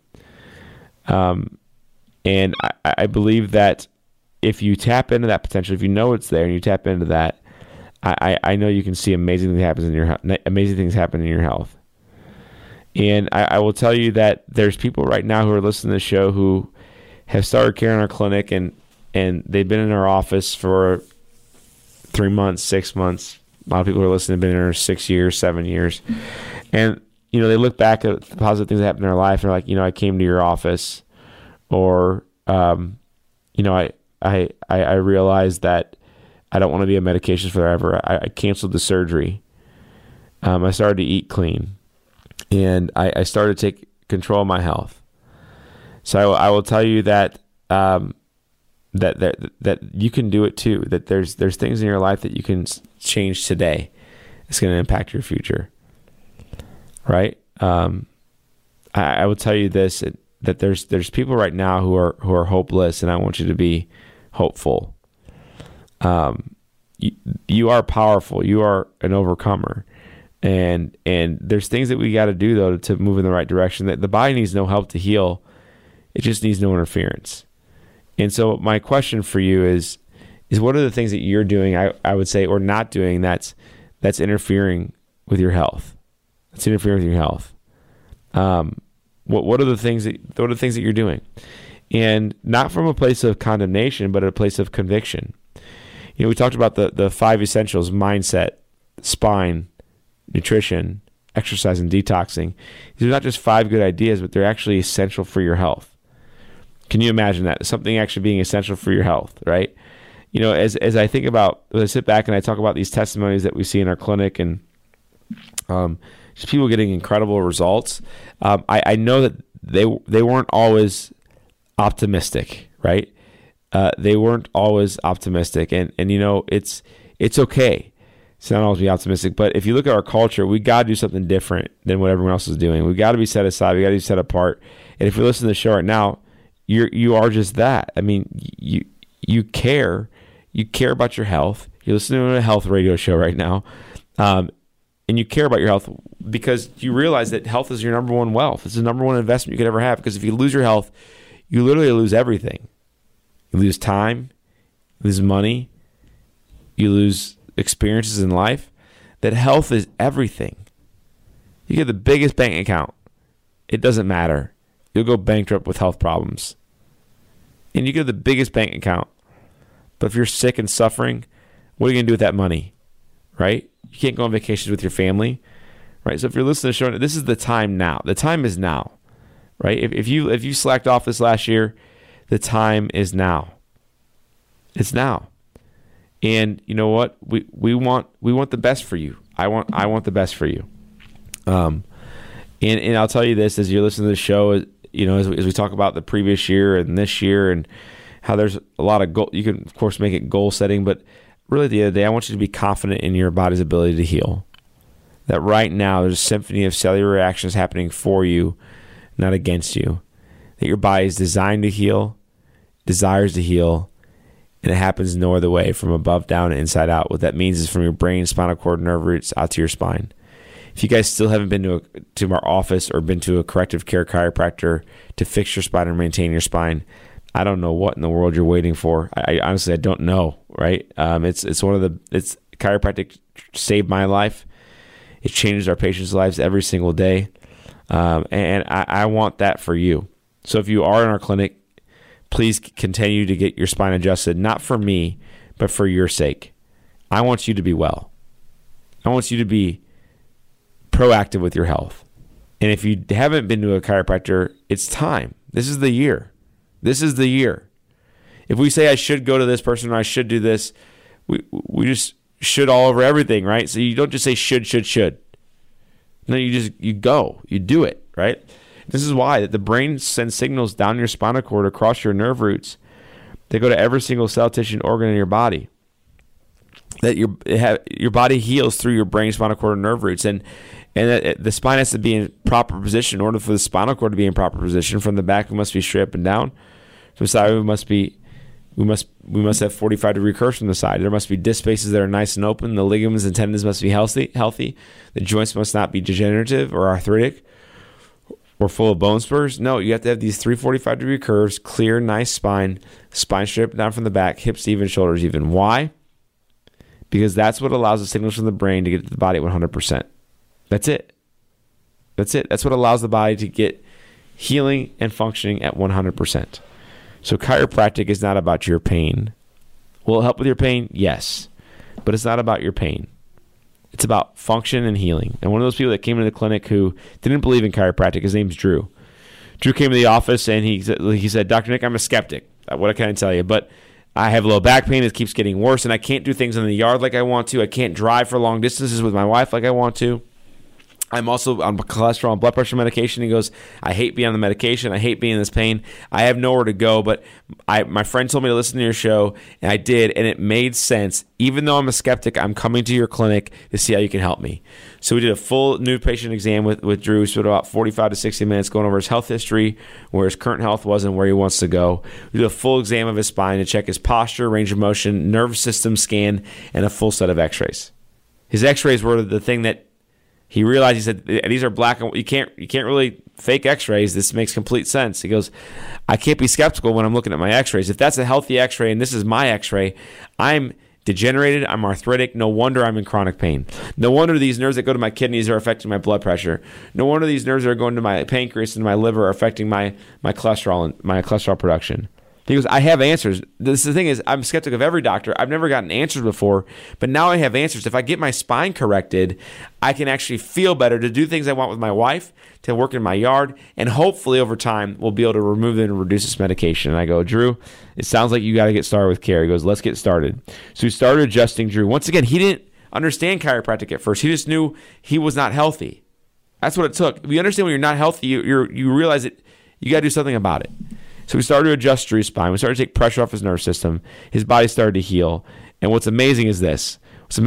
And I believe that if you tap into that potential, if you know it's there and you tap into that, I know you can see amazing things happen in your health. And I will tell you that there's people right now who are listening to the show who have started care in our clinic, and they've been in our office for 3 months, 6 months. A lot of people who are listening have been in there 6 years, 7 years. And, they look back at the positive things that happened in their life, and they're like, I came to your office, or, I realized that I don't want to be on medications forever. I canceled the surgery. I started to eat clean, and I started to take control of my health. So I will tell you that that you can do it too. That there's things in your life that you can change today. It's going to impact your future, right? I will tell you this, that there's people right now who are hopeless, and I want you to be hopeful. You are powerful. You are an overcomer, and there's things that we got to do though to move in the right direction. That the body needs no help to heal; it just needs no interference. And so my question for you is what are the things that you're doing, I would say, or not doing that's interfering with your health? That's interfering with your health. What are the things that you're doing? And not from a place of condemnation, but a place of conviction. We talked about the 5 essentials: mindset, spine, nutrition, exercise, and detoxing. These are not just 5 good ideas, but they're actually essential for your health. Can you imagine that? Something actually being essential for your health, right? As I think about, as I sit back and I talk about these testimonies that we see in our clinic, and just people getting incredible results, I know that they weren't always optimistic, right? They weren't always optimistic, and it's okay. It's not always be optimistic, but if you look at our culture, we got to do something different than what everyone else is doing. We got to be set aside. We got to be set apart. And if you're listening to the show right now, you are just that. I mean, you care about your health. You're listening to a health radio show right now, and you care about your health because you realize that health is your number one wealth. It's the number one investment you could ever have, because if you lose your health, you literally lose everything. You lose time, you lose money, you lose experiences in life. That health is everything. You get the biggest bank account, it doesn't matter. You'll go bankrupt with health problems. And you get the biggest bank account, but if you're sick and suffering, what are you going to do with that money, right? You can't go on vacations with your family, right? So if you're listening to the show, this is the time now. The time is now, right? If you slacked off this last year, the time is now. It's now. And you know what? We want the best for you. I want the best for you. And I'll tell you this, as you're listening to the show, as we talk about the previous year and this year, and how there's a lot of goal. You can of course make it goal setting, but really at the end of the day, I want you to be confident in your body's ability to heal. That right now there's a symphony of cellular reactions happening for you, not against you. That your body is designed to heal, desires to heal, and it happens no other way, from above down and inside out. What that means is from your brain, spinal cord, nerve roots out to your spine. If you guys still haven't been to our office or been to a corrective care chiropractor to fix your spine or maintain your spine, I don't know what in the world you're waiting for. I honestly don't know, right? It's chiropractic saved my life. It changes our patients' lives every single day. And I want that for you. So if you are in our clinic, please continue to get your spine adjusted, not for me, but for your sake. I want you to be well. I want you to be proactive with your health. And if you haven't been to a chiropractor, it's time. This is the year. This is the year. If we say I should go to this person or I should do this, we just should all over everything, right? So you don't just say should. No, you go. You do it, right? This is why that the brain sends signals down your spinal cord across your nerve roots. They go to every single cell, tissue, and organ in your body. That your body heals through your brain, spinal cord, and nerve roots, and the spine has to be in proper position. In order for the spinal cord to be in proper position, from the back we must be straight up and down. From the side we must have 45-degree curves from the side. There must be disc spaces that are nice and open. The ligaments and tendons must be healthy. The joints must not be degenerative or arthritic or full of bone spurs. No, you have to have these 345-degree curves, clear, nice spine straight up and down from the back, hips even, shoulders even. Why? Because that's what allows the signals from the brain to get to the body at 100%. That's it. That's what allows the body to get healing and functioning at 100%. So chiropractic is not about your pain. Will it help with your pain? Yes. But it's not about your pain. It's about function and healing. And one of those people that came into the clinic who didn't believe in chiropractic, his name's Drew. Drew came to the office and he said, Dr. Nick, I'm a skeptic. What can I tell you? But I have low back pain. It keeps getting worse, and I can't do things in the yard like I want to. I can't drive for long distances with my wife like I want to. I'm also on cholesterol and blood pressure medication. He goes, I hate being on the medication. I hate being in this pain. I have nowhere to go, but my friend told me to listen to your show, and I did, and it made sense. Even though I'm a skeptic, I'm coming to your clinic to see how you can help me. So we did a full new patient exam with Drew. We spent about 45 to 60 minutes going over his health history, where his current health was and where he wants to go. We did a full exam of his spine to check his posture, range of motion, nerve system scan, and a full set of x-rays. His x-rays were the thing that he realized. He said, these are black and white. You can't really fake x-rays. This makes complete sense. He goes, I can't be skeptical when I'm looking at my x-rays. If that's a healthy x-ray and this is my x-ray, I'm degenerated, I'm arthritic. No wonder I'm in chronic pain. No wonder these nerves that go to my kidneys are affecting my blood pressure. No wonder these nerves that are going to my pancreas and my liver are affecting my cholesterol and my cholesterol production. He goes, I have answers. The thing is, I'm skeptic of every doctor. I've never gotten answers before, but now I have answers. If I get my spine corrected, I can actually feel better to do things I want with my wife, to work in my yard, and hopefully over time we'll be able to remove it and reduce this medication. And I go, Drew, it sounds like you got to get started with care. He goes, let's get started. So we started adjusting Drew. Once again, he didn't understand chiropractic at first. He just knew he was not healthy. That's what it took. If you understand when you're not healthy, you realize that you got to do something about it. So we started to adjust Drew's spine. We started to take pressure off his nerve system. His body started to heal. And what's amazing is this.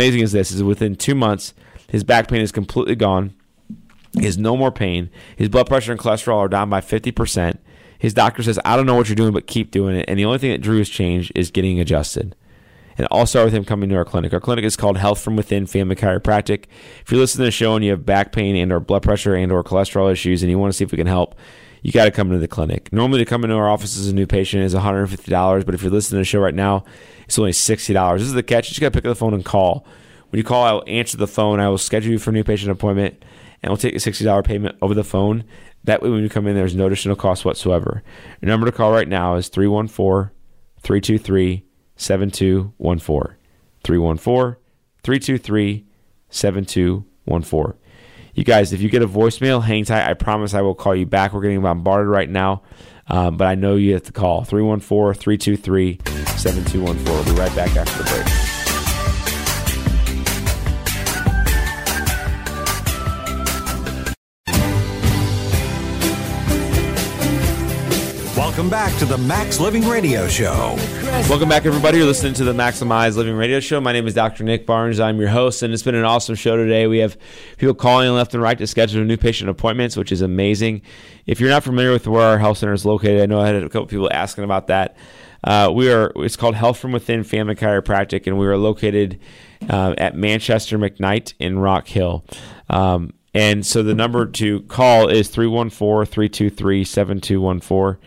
Is within 2 months, his back pain is completely gone. He has no more pain. His blood pressure and cholesterol are down by 50%. His doctor says, I don't know what you're doing, but keep doing it. And the only thing that Drew has changed is getting adjusted. And it all started with him coming to our clinic. Our clinic is called Health from Within Family Chiropractic. If you're listening to the show and you have back pain and or blood pressure and or cholesterol issues and you want to see if we can help, you got to come into the clinic. Normally, to come into our office as a new patient is $150, but if you're listening to the show right now, it's only $60. This is the catch. You just got to pick up the phone and call. When you call, I will answer the phone. I will schedule you for a new patient appointment, and we'll take a $60 payment over the phone. That way, when you come in, there's no additional cost whatsoever. Your number to call right now is 314-323-7214. 314-323-7214. You guys, if you get a voicemail, hang tight. I promise I will call you back. We're getting bombarded right now, but I know you have to call. 314-323-7214. We'll be right back after the break. Welcome back to the Max Living Radio Show. Welcome back, everybody. You're listening to the Maximize Living Radio Show. My name is Dr. Nick Barnes. I'm your host, and it's been an awesome show today. We have people calling left and right to schedule new patient appointments, which is amazing. If you're not familiar with where our health center is located, I know I had a couple people asking about that. It's called Health from Within Family Chiropractic, and we are located at Manchester McKnight in Rock Hill. And so the number to call is 314-323-7214.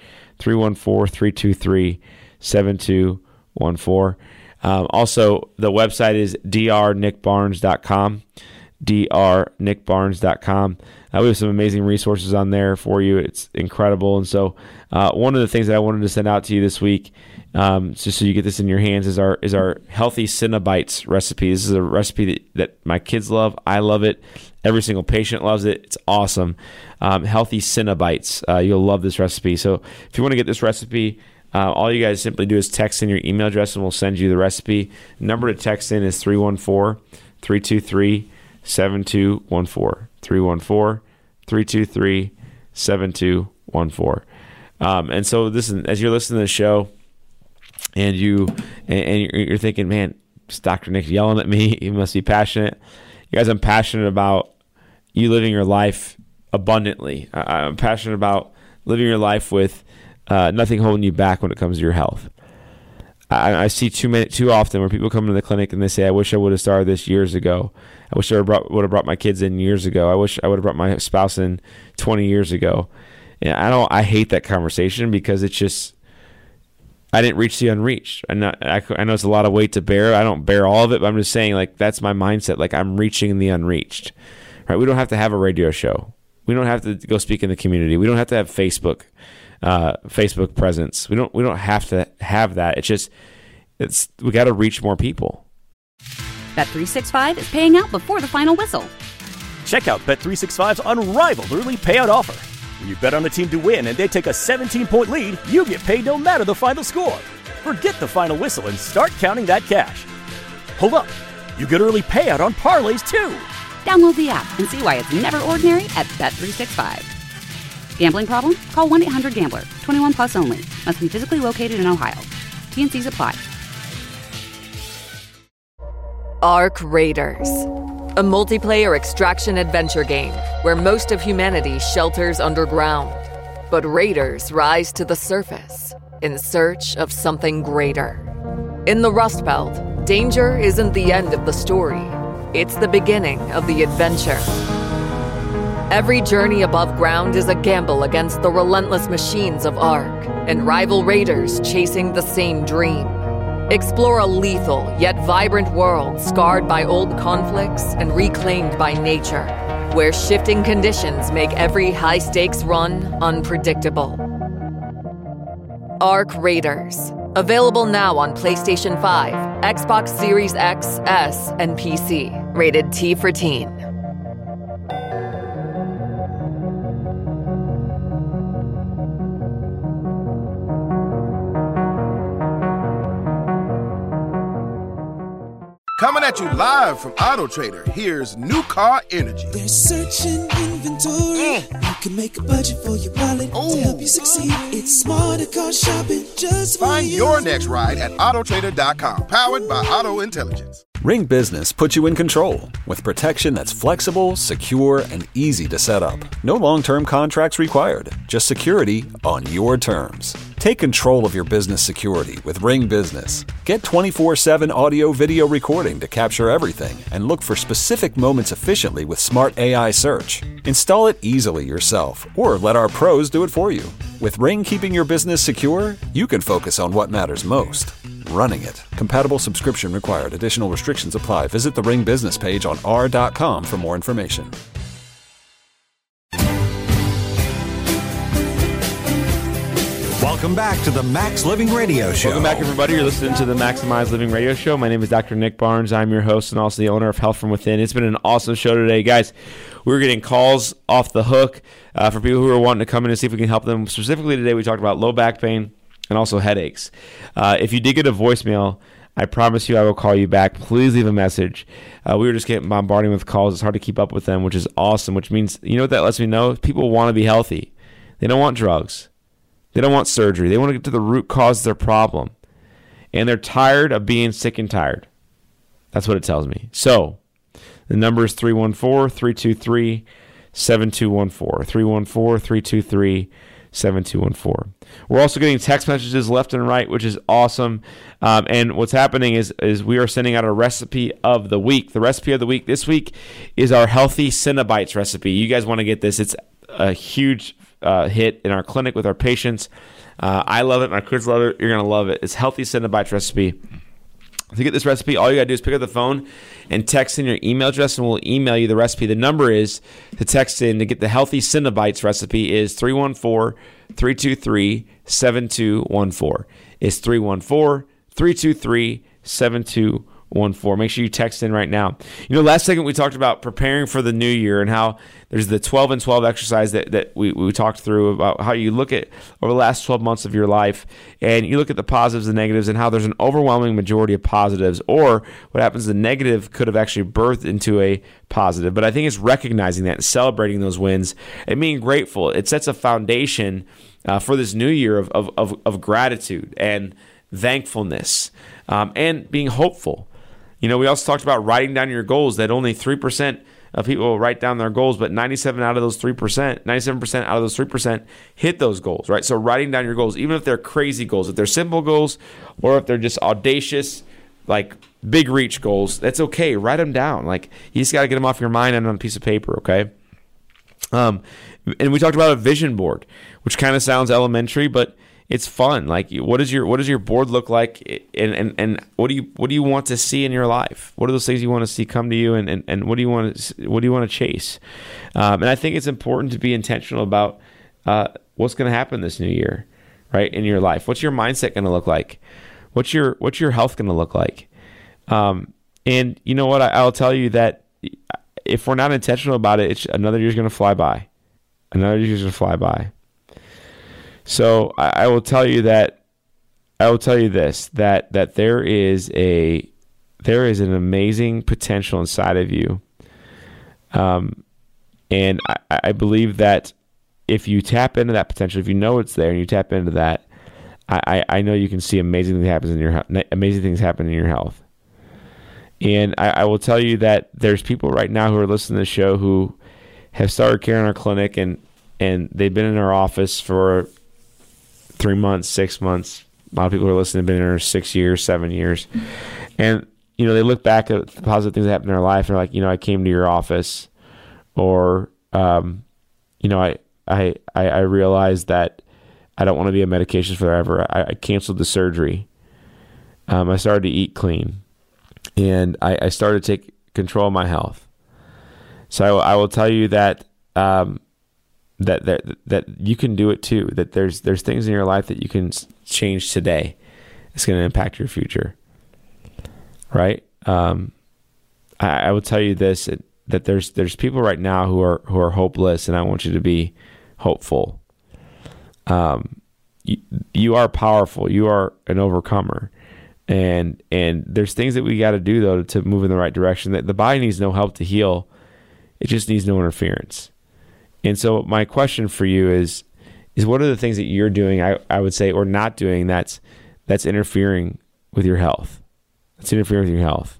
314-323-7214. Also, the website is drnickbarnes.com. drnickbarnes.com. We have some amazing resources on there for you. It's incredible. And so one of the things that I wanted to send out to you this week, just so you get this in your hands, is our Healthy Cinnabites recipe. This is a recipe that my kids love. I love it. Every single patient loves it. It's awesome. Healthy Cinnabites. You'll love this recipe. So if you want to get this recipe, all you guys simply do is text in your email address and we'll send you the recipe. The number to text in is 314-323-7214. 314-323-7214. And so listen, as you're listening to the show and you're thinking, man, it's Dr. Nick yelling at me. He must be passionate. You guys, I'm passionate about you living your life abundantly. I'm passionate about living your life with nothing holding you back when it comes to your health. I see too often where people come into the clinic and they say, I wish I would have started this years ago. I wish I would have brought my kids in years ago. I wish I would have brought my spouse in 20 years ago. And I hate that conversation because it's just, I didn't reach the unreached. I know it's a lot of weight to bear. I don't bear all of it, but I'm just saying, like, that's my mindset. Like, I'm reaching the unreached, right? We don't have to have a radio show. We don't have to go speak in the community. We don't have to have Facebook presence. We don't have to have that. We got to reach more people. Bet365 is paying out before the final whistle. Check out Bet365's unrivaled early payout offer. When you bet on a team to win and they take a 17-point lead, you get paid no matter the final score. Forget the final whistle and start counting that cash. Hold up. You get early payout on parlays too. Download the app and see why it's never ordinary at Bet365. Gambling problem? Call 1-800-GAMBLER. 21 plus only. Must be physically located in Ohio. T&Cs apply. Arc Raiders, a multiplayer extraction adventure game where most of humanity shelters underground, but raiders rise to the surface in search of something greater. In the Rust Belt, danger isn't the end of the story. It's the beginning of the adventure. Every journey above ground is a gamble against the relentless machines of Arc and rival raiders chasing the same dream. Explore a lethal yet vibrant world scarred by old conflicts and reclaimed by nature, where shifting conditions make every high-stakes run unpredictable. Arc Raiders. Available now on PlayStation 5, Xbox Series X, S, and PC. Rated T for Teen. Coming at you live from Auto Trader, here's New Car Energy. There's searching inventory. You can make a budget for your wallet to help you succeed. It's smarter car shopping just for Find you. your next ride at autotrader.com. Powered by Auto Intelligence. Ring Business puts you in control with protection that's flexible, secure, and easy to set up. No long-term contracts required, just security on your terms. Take control of your business security with Ring Business. Get 24/7 audio-video recording to capture everything and look for specific moments efficiently with Smart AI Search. Install it easily yourself or let our pros do it for you. With Ring keeping your business secure, you can focus on what matters most. Running it. Compatible subscription required. Additional restrictions apply. Visit the Ring business page on r.com for more information. Welcome back to the Max Living Radio Show. Welcome back, everybody. You're listening to the Maximize Living Radio Show. My name is Dr. Nick Barnes. I'm your host and also the owner of Health From Within. It's been an awesome show today, guys. We're getting calls off the hook for people who are wanting to come in and see if we can help them. Specifically today, we talked about low back pain and also headaches. If you did get a voicemail, I promise you I will call you back. Please leave a message. We were just getting bombarded with calls. It's hard to keep up with them, which is awesome, which means, you know what that lets me know? People want to be healthy. They don't want drugs. They don't want surgery. They want to get to the root cause of their problem. And they're tired of being sick and tired. That's what it tells me. So the number is 314-323-7214. 314-323-7214. We're also getting text messages left and right, which is awesome. And what's happening is we are sending out a recipe of the week. The recipe of the week this week is our Healthy Cinnabites recipe. You guys want to get this. It's a huge hit in our clinic with our patients. I love it. My kids love it. You're going to love it. It's Healthy Cinnabites recipe. To get this recipe, all you got to do is pick up the phone and text in your email address, and we'll email you the recipe. The number is to text in to get the Healthy Cinnabites recipe is 314-323-7214. It's 314-323-7214. Make sure you text in right now. Last segment we talked about preparing for the new year and how there's the 12 and 12 exercise that we talked through about how you look at over the last 12 months of your life and you look at the positives and negatives and how there's an overwhelming majority of positives, or what happens, the negative could have actually birthed into a positive. But I think it's recognizing that and celebrating those wins and being grateful. It sets a foundation for this new year of gratitude and thankfulness and being hopeful. We also talked about writing down your goals, that only 3% of people write down their goals, but 97% out of those 3% hit those goals, right? So writing down your goals, even if they're crazy goals, if they're simple goals, or if they're just audacious, like big reach goals, that's okay. Write them down. Like, you just got to get them off your mind and on a piece of paper, okay? And we talked about a vision board, which kind of sounds elementary, but it's fun. Like, what does your board look like, and what do you want to see in your life? What are those things you want to see come to you, and what do you want to chase? And I think it's important to be intentional about what's going to happen this new year, right, in your life. What's your mindset going to look like? What's your health going to look like? And you know what? I'll tell you that if we're not intentional about it, another year's going to fly by. So I will tell you this, that there is an amazing potential inside of you. And I believe that if you tap into that potential, if you know it's there and you tap into that, I know you can see amazing things happen in your health. And I will tell you that there's people right now who are listening to the show who have started care in our clinic, and they've been in our office for 3 months, 6 months. A lot of people who are listening have been in there 6 years, 7 years. And, they look back at the positive things that happened in their life and they're like, I came to your office, or, I realized that I don't want to be on medications forever. I canceled the surgery. I started to eat clean, and I started to take control of my health. So I will tell you that, that you can do it too. That there's things in your life that you can change today. It's going to impact your future, right? I will tell you this: that there's people right now who are hopeless, and I want you to be hopeful. You are powerful. You are an overcomer, and there's things that we got to do though to move in the right direction. That the body needs no help to heal; it just needs no interference. And so my question for you is what are the things that you're doing, I would say, or not doing that's interfering with your health? That's interfering with your health.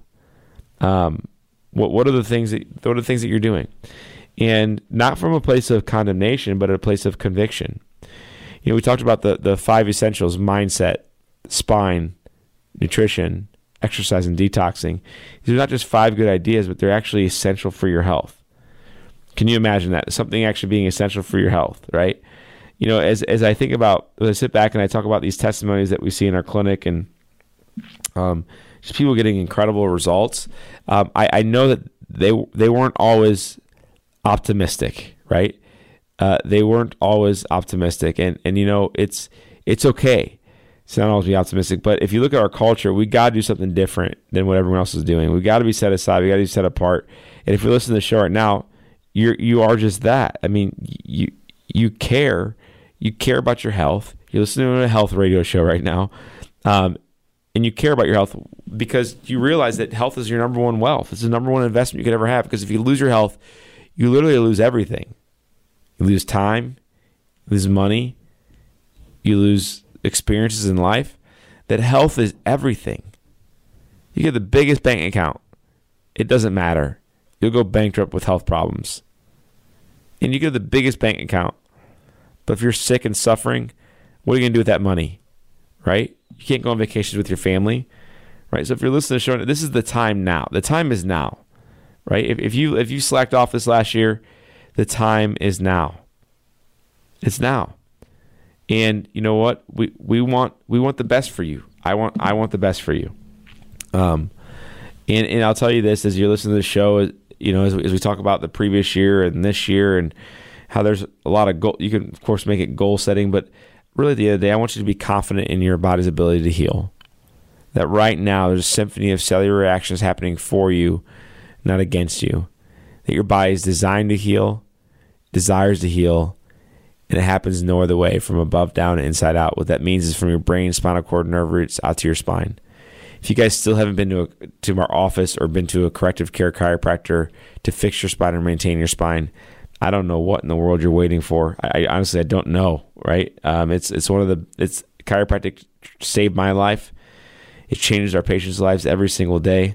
What are the things that you're doing? And not from a place of condemnation, but a place of conviction. We talked about the 5 essentials: mindset, spine, nutrition, exercise, and detoxing. These are not just 5 good ideas, but they're actually essential for your health. Can you imagine that? Something actually being essential for your health, right? As I think about, as I sit back and I talk about these testimonies that we see in our clinic, and just people getting incredible results, I know that they weren't always optimistic, right? They weren't always optimistic, and it's okay to not always be optimistic. But if you look at our culture, we got to do something different than what everyone else is doing. We got to be set aside. We got to be set apart. And if you're listening to the show right now, you are just that. I mean, you care about your health. You're listening to a health radio show right now, and you care about your health because you realize that health is your number one wealth. It's the number one investment you could ever have, because if you lose your health, you literally lose everything. You lose time, you lose money, you lose experiences in life. That health is everything. You get the biggest bank account, it doesn't matter. You'll go bankrupt with health problems. And you get the biggest bank account, but if you're sick and suffering, what are you going to do with that money, right? You can't go on vacations with your family, right? So if you're listening to the show, this is the time now. The time is now, right? If you slacked off this last year, the time is now. It's now. And you know what? We want the best for you. I want the best for you. And I'll tell you this, as you're listening to the show, you know, as we talk about the previous year and this year and how there's a lot of goal, you can of course make it goal setting, but really at the end of the day, I want you to be confident in your body's ability to heal. That right now there's a symphony of cellular reactions happening for you, not against you. That your body is designed to heal, desires to heal, and it happens no other way, from above down and inside out. What that means is from your brain, spinal cord, nerve roots out to your spine. If you guys still haven't been to our office or been to a corrective care chiropractor to fix your spine or maintain your spine, I don't know what in the world you're waiting for. I honestly, I don't know, right? It's chiropractic saved my life. It changes our patients' lives every single day.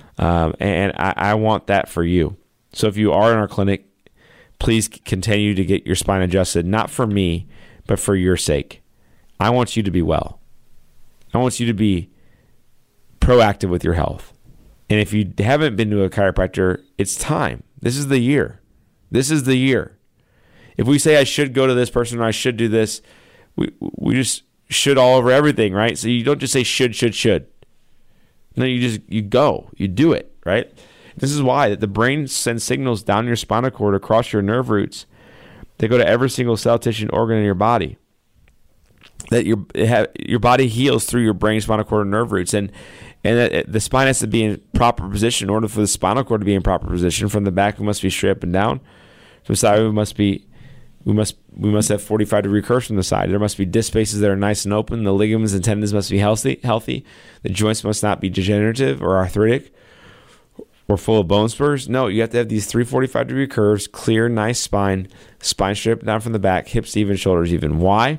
And I want that for you. So if you are in our clinic, please continue to get your spine adjusted, not for me, but for your sake. I want you to be well. I want you to be proactive with your health. And if you haven't been to a chiropractor, it's time. This is the year. This is the year. If we say I should go to this person or I should do this, we just should all over everything, right? So you don't just say should. No, you go. You do it, right? This is why that the brain sends signals down your spinal cord across your nerve roots. They go to every single cell, tissue, and organ in your body. That your body heals through your brain, spinal cord, and nerve roots, and the spine has to be in proper position. In order for the spinal cord to be in proper position, from the back we must be straight up and down. From the side we must have 45-degree curves from the side. There must be disc spaces that are nice and open. The ligaments and tendons must be healthy. The joints must not be degenerative or arthritic or full of bone spurs. No, you have to have these 345-degree curves, clear, nice spine straight up and down from the back, hips even, shoulders even. Why?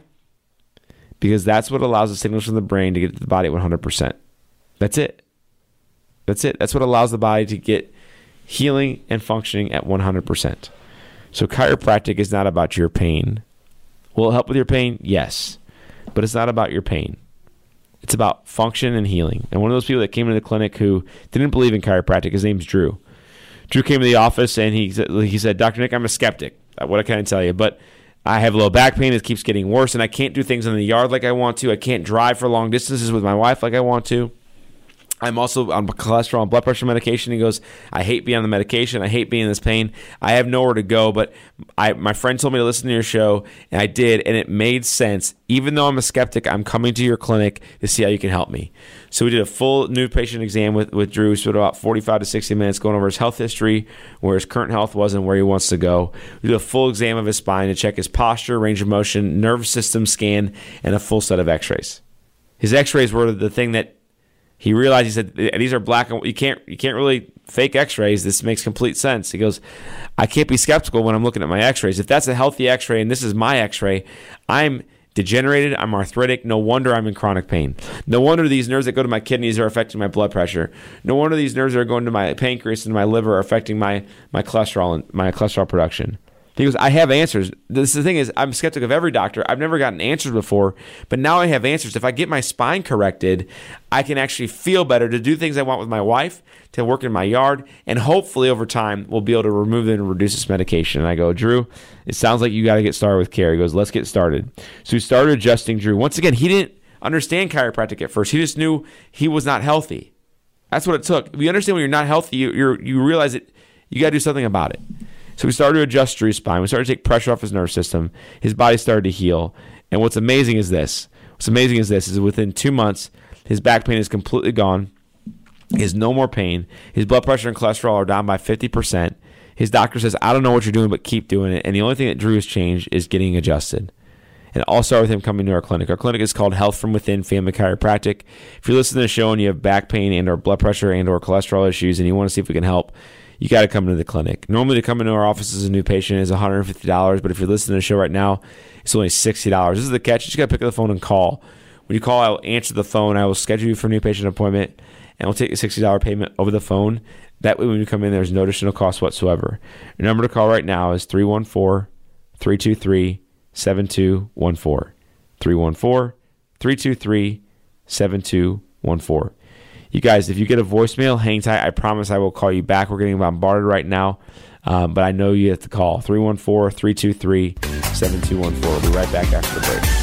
Because that's what allows the signals from the brain to get to the body at 100%. That's it. That's what allows the body to get healing and functioning at 100%. So chiropractic is not about your pain. Will it help with your pain? Yes. But it's not about your pain. It's about function and healing. And one of those people that came into the clinic who didn't believe in chiropractic, his name's Drew. Drew came to the office and he said, Dr. Nick, I'm a skeptic. What can I tell you? But I have low back pain. It keeps getting worse, and I can't do things in the yard like I want to. I can't drive for long distances with my wife like I want to. I'm also on cholesterol and blood pressure medication. He goes, I hate being on the medication. I hate being in this pain. I have nowhere to go, but my friend told me to listen to your show, and I did, and it made sense. Even though I'm a skeptic, I'm coming to your clinic to see how you can help me. So we did a full new patient exam with Drew. We spent about 45 to 60 minutes going over his health history, where his current health was and where he wants to go. We did a full exam of his spine to check his posture, range of motion, nerve system scan, and a full set of x-rays. His x-rays were the thing that he realized. He said, these are black and you can't really fake x-rays. This makes complete sense. He goes, I can't be skeptical when I'm looking at my x-rays. If that's a healthy x-ray and this is my x-ray, I'm degenerated, I'm arthritic. No wonder I'm in chronic pain. No wonder these nerves that go to my kidneys are affecting my blood pressure. No wonder these nerves that are going to my pancreas and my liver are affecting my cholesterol and my cholesterol production. He goes, I have answers. The thing is, I'm skeptic of every doctor. I've never gotten answers before, but now I have answers. If I get my spine corrected, I can actually feel better to do things I want with my wife, to work in my yard, and hopefully over time we'll be able to remove it and reduce this medication. And I go, Drew, it sounds like you got to get started with care. He goes, let's get started. So we started adjusting Drew. Once again, he didn't understand chiropractic at first. He just knew he was not healthy. That's what it took. If you understand when you're not healthy, you realize that you got to do something about it. So we started to adjust Drew's spine. We started to take pressure off his nerve system. His body started to heal. And what's amazing is this. Is within 2 months, his back pain is completely gone. He has no more pain. His blood pressure and cholesterol are down by 50%. His doctor says, I don't know what you're doing, but keep doing it. And the only thing that Drew has changed is getting adjusted. And it all started with him coming to our clinic. Our clinic is called Health from Within Family Chiropractic. If you're listening to the show and you have back pain and or blood pressure and or cholesterol issues and you want to see if we can help, you got to come into the clinic. Normally to come into our office as a new patient is $150, but if you're listening to the show right now, it's only $60. This is the catch. You just got to pick up the phone and call. When you call, I will answer the phone. I will schedule you for a new patient appointment, and we'll take a $60 payment over the phone. That way when you come in, there's no additional cost whatsoever. Your number to call right now is 314-323-7214. 314-323-7214. You guys, if you get a voicemail, hang tight. I promise I will call you back. We're getting bombarded right now, but I know you have to call. 314-323-7214. We'll be right back after the break.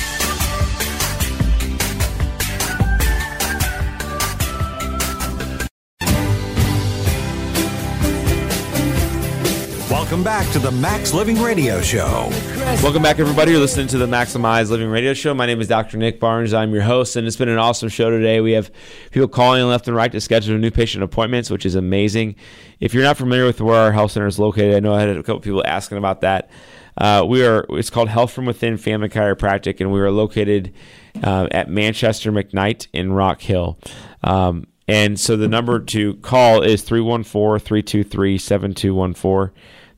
Welcome back to the Max Living Radio Show. Welcome back, everybody. You're listening to the Maximize Living Radio Show. My name is Dr. Nick Barnes. I'm your host, and it's been an awesome show today. We have people calling left and right to schedule new patient appointments, which is amazing. If you're not familiar with where our health center is located, I know I had a couple people asking about that. It's called Health from Within Family Chiropractic, and we are located at Manchester McKnight in Rock Hill. And so the number to call is 314-323-7214,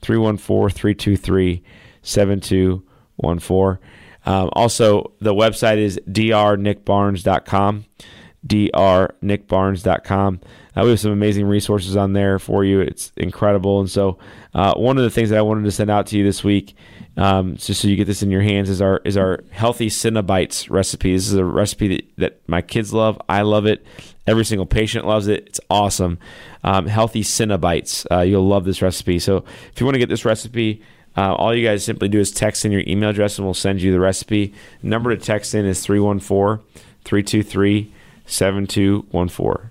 314-323-7214. Also, the website is drnickbarnes.com, drnickbarnes.com. We have some amazing resources on there for you. It's incredible. And so one of the things that I wanted to send out to you this week, just so you get this in your hands, is our Healthy Cinnabites recipe. This is a recipe that my kids love. I love it. Every single patient loves it. It's awesome. Healthy Cinnabites. You'll love this recipe. So if you want to get this recipe, all you guys simply do is text in your email address and we'll send you the recipe. The number to text in is 314-323-7214.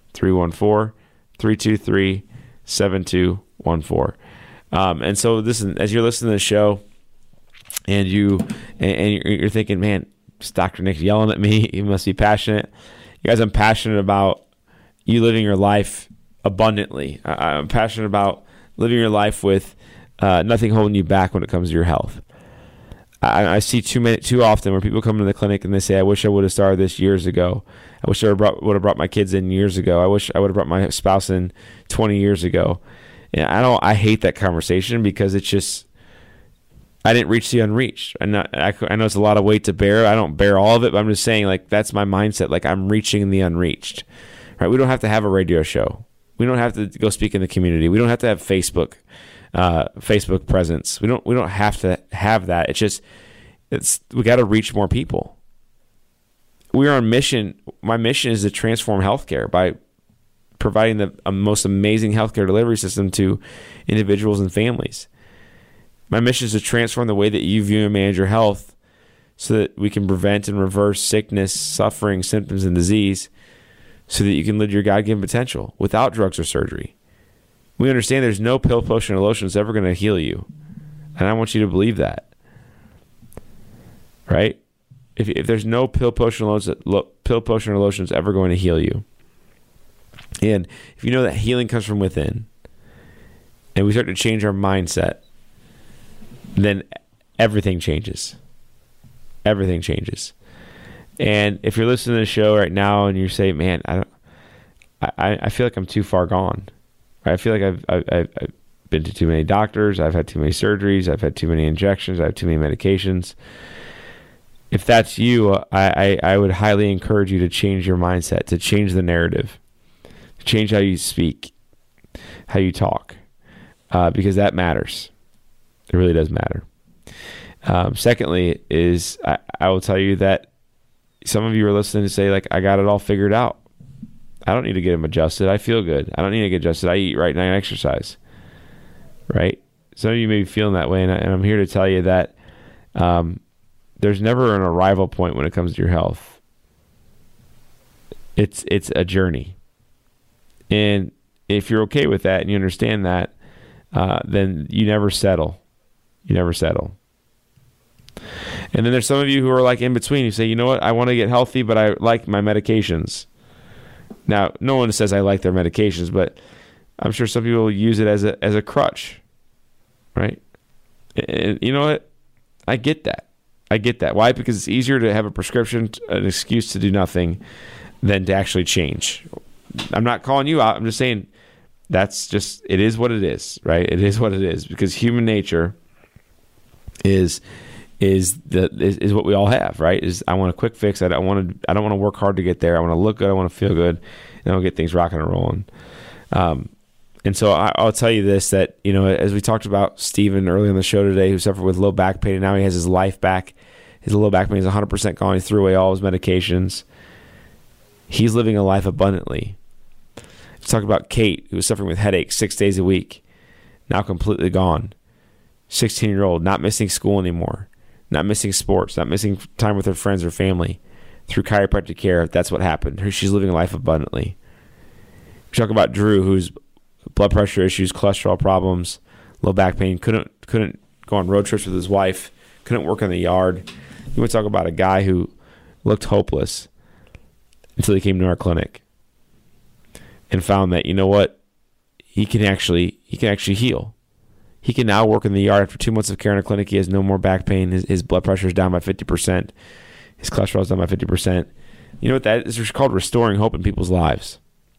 314-323-7214. And so listen, as you're listening to the show and you're thinking, man, it's Dr. Nick yelling at me. He must be passionate. You guys, I'm passionate about you living your life abundantly. I'm passionate about living your life with nothing holding you back when it comes to your health. I see too often where people come into the clinic and they say, I wish I would have started this years ago. I wish I would have brought my kids in years ago. I wish I would have brought my spouse in 20 years ago. And I hate that conversation because it's just, I didn't reach the unreached. I know it's a lot of weight to bear. I don't bear all of it, but I'm just saying, like, that's my mindset. Like, I'm reaching the unreached, right? We don't have to have a radio show. We don't have to go speak in the community. We don't have to have Facebook presence. We don't have to have that. It's just, we got to reach more people. We are on mission. My mission is to transform healthcare by providing the most amazing healthcare delivery system to individuals and families. My mission is to transform the way that you view and manage your health so that we can prevent and reverse sickness, suffering, symptoms, and disease so that you can live your God-given potential without drugs or surgery. We understand there's no pill, potion, or lotion that's ever going to heal you. And I want you to believe that. Right? If there's no pill, potion, or lotion that's ever going to heal you. And if you know that healing comes from within, and we start to change our mindset, then everything changes. Everything changes. And if you're listening to the show right now and you say, man, I feel like I'm too far gone. I feel like I've been to too many doctors. I've had too many surgeries. I've had too many injections. I have too many medications. If that's you, I would highly encourage you to change your mindset, to change the narrative, to change how you speak, how you talk, because that matters. It really does matter. Secondly is I will tell you that some of you are listening to say, like, I got it all figured out. I don't need to get them adjusted. I feel good. I don't need to get adjusted. I eat right and I exercise. Right? Some of you may be feeling that way, and I'm here to tell you that there's never an arrival point when it comes to your health. It's a journey. And if you're okay with that and you understand that, then you never settle. You never settle. And then there's some of you who are like in between. You say, you know what? I want to get healthy, but I like my medications. Now, no one says I like their medications, but I'm sure some people use it as a crutch, right? And you know what? I get that. Why? Because it's easier to have a prescription, an excuse to do nothing, than to actually change. I'm not calling you out. I'm just saying that's just, it is what it is, right? It is what it is, because human nature is what we all have, right? Is I want a quick fix. I don't want to work hard to get there. I want to look good. I want to feel good, and I'll get things rocking and rolling. And so I'll tell you this, that, you know, as we talked about Stephen earlier in the show today, who suffered with low back pain, and now he has his life back. His low back pain is 100% gone. He threw away all his medications. He's living a life abundantly. Let's talk about Kate, who was suffering with headaches 6 days a week, now completely gone. 16-year-old, not missing school anymore, not missing sports, not missing time with her friends or family. Through chiropractic care, that's what happened. She's living a life abundantly. We talk about Drew, who's blood pressure issues, cholesterol problems, low back pain, couldn't go on road trips with his wife, couldn't work in the yard. You want to talk about a guy who looked hopeless until he came to our clinic and found that, you know what, he can actually heal. He can now work in the yard. After 2 months of care in a clinic, he has no more back pain. His blood pressure is down by 50%. His cholesterol is down by 50%. You know what that is? It's called restoring hope in people's lives.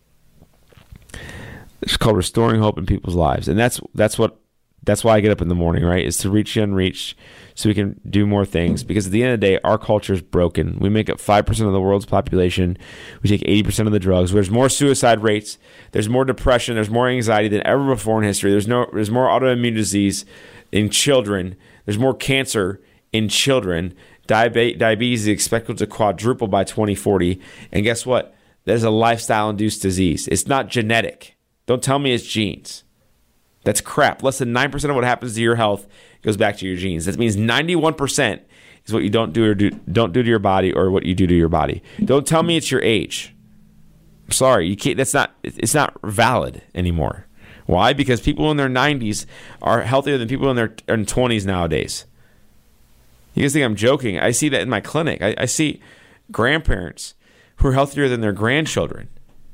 It's called restoring hope in people's lives. And that's why I get up in the morning, right? Is to reach the unreached so we can do more things. Because at the end of the day, our culture is broken. We make up 5% of the world's population. We take 80% of the drugs. There's more suicide rates. There's more depression. There's more anxiety than ever before in history. There's more autoimmune disease in children. There's more cancer in children. Diabetes is expected to quadruple by 2040. And guess what? There's a lifestyle-induced disease. It's not genetic. Don't tell me it's genes. That's crap. Less than 9% of what happens to your health goes back to your genes. That means 91% is what you don't do to your body or what you do to your body. Don't tell me it's your age. I'm sorry, you can't. It's not valid anymore. Why? Because people in their 90s are healthier than people in their 20s nowadays. You guys think I'm joking? I see that in my clinic. I see grandparents who are healthier than their grandchildren.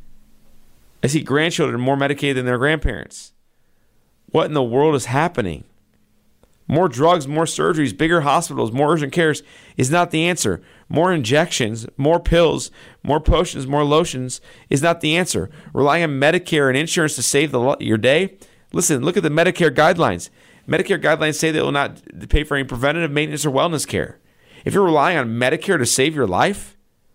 I see grandchildren more medicated than their grandparents. What in the world is happening? More drugs, more surgeries, bigger hospitals, more urgent cares is not the answer. More injections, more pills, more potions, more lotions is not the answer. Relying on Medicare and insurance to save your day? Listen, look at the Medicare guidelines. Medicare guidelines say they will not pay for any preventative maintenance or wellness care. If you're relying on Medicare to save your life,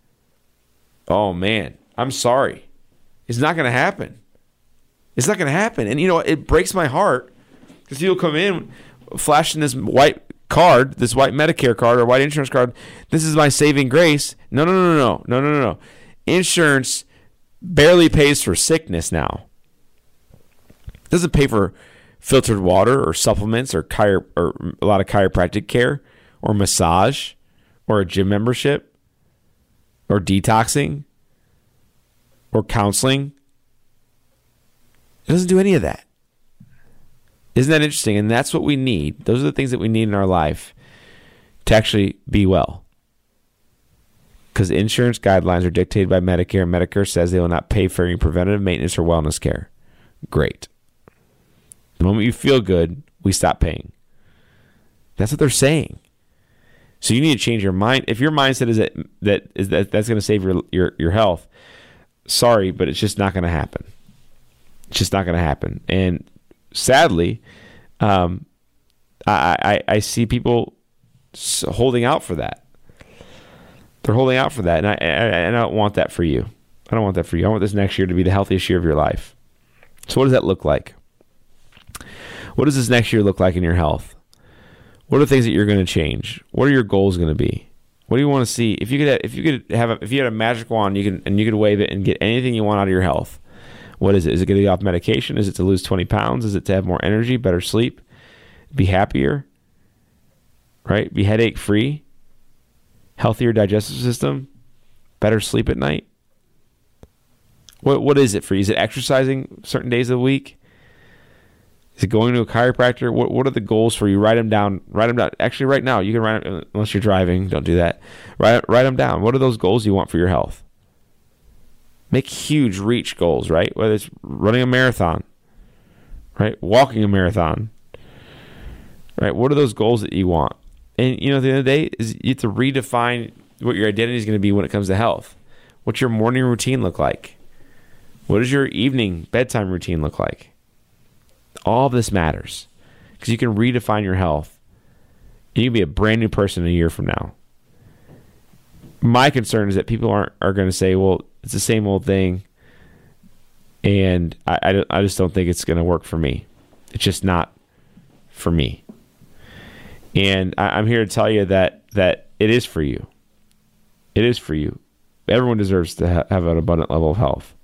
oh man, I'm sorry. It's not going to happen. It's not going to happen. And, it breaks my heart because people come in flashing this white card, this white Medicare card or white insurance card. This is my saving grace. No. Insurance barely pays for sickness now. It doesn't pay for filtered water or supplements or a lot of chiropractic care or massage or a gym membership or detoxing or counseling. It doesn't do any of that. Isn't that interesting? And that's what we need. Those are the things that we need in our life to actually be well. Because insurance guidelines are dictated by Medicare. Medicare says they will not pay for any preventative maintenance or wellness care. Great. The moment you feel good, we stop paying. That's what they're saying. So you need to change your mind. If your mindset is that that's going to save your health, sorry, but it's just not going to happen. It's just not going to happen. And sadly, I see people holding out for that. They're holding out for that, and I don't want that for you. I don't want that for you. I want this next year to be the healthiest year of your life. So what does that look like? What does this next year look like in your health? What are the things that you're going to change? What are your goals going to be? What do you want to see? If you had a magic wand, you could wave it and get anything you want out of your health. What is it? Is it going to be off medication? Is it to lose 20 pounds? Is it to have more energy, better sleep, be happier, right? Be headache free, healthier digestive system, better sleep at night? What is it for you? Is it exercising certain days of the week? Is it going to a chiropractor? What are the goals for you? Write them down. Actually, right now, you can write them, unless you're driving. Don't do that. Write them down. What are those goals you want for your health? Make huge reach goals, right? Whether it's running a marathon, right? Walking a marathon, right? What are those goals that you want? And, at the end of the day, is you have to redefine what your identity is going to be when it comes to health. What's your morning routine look like? What does your evening bedtime routine look like? All of this matters because you can redefine your health. You can be a brand new person a year from now. My concern is that people are going to say, well, it's the same old thing, and I just don't think it's going to work for me. It's just not for me. And I'm here to tell you that it is for you. It is for you. Everyone deserves to have an abundant level of health.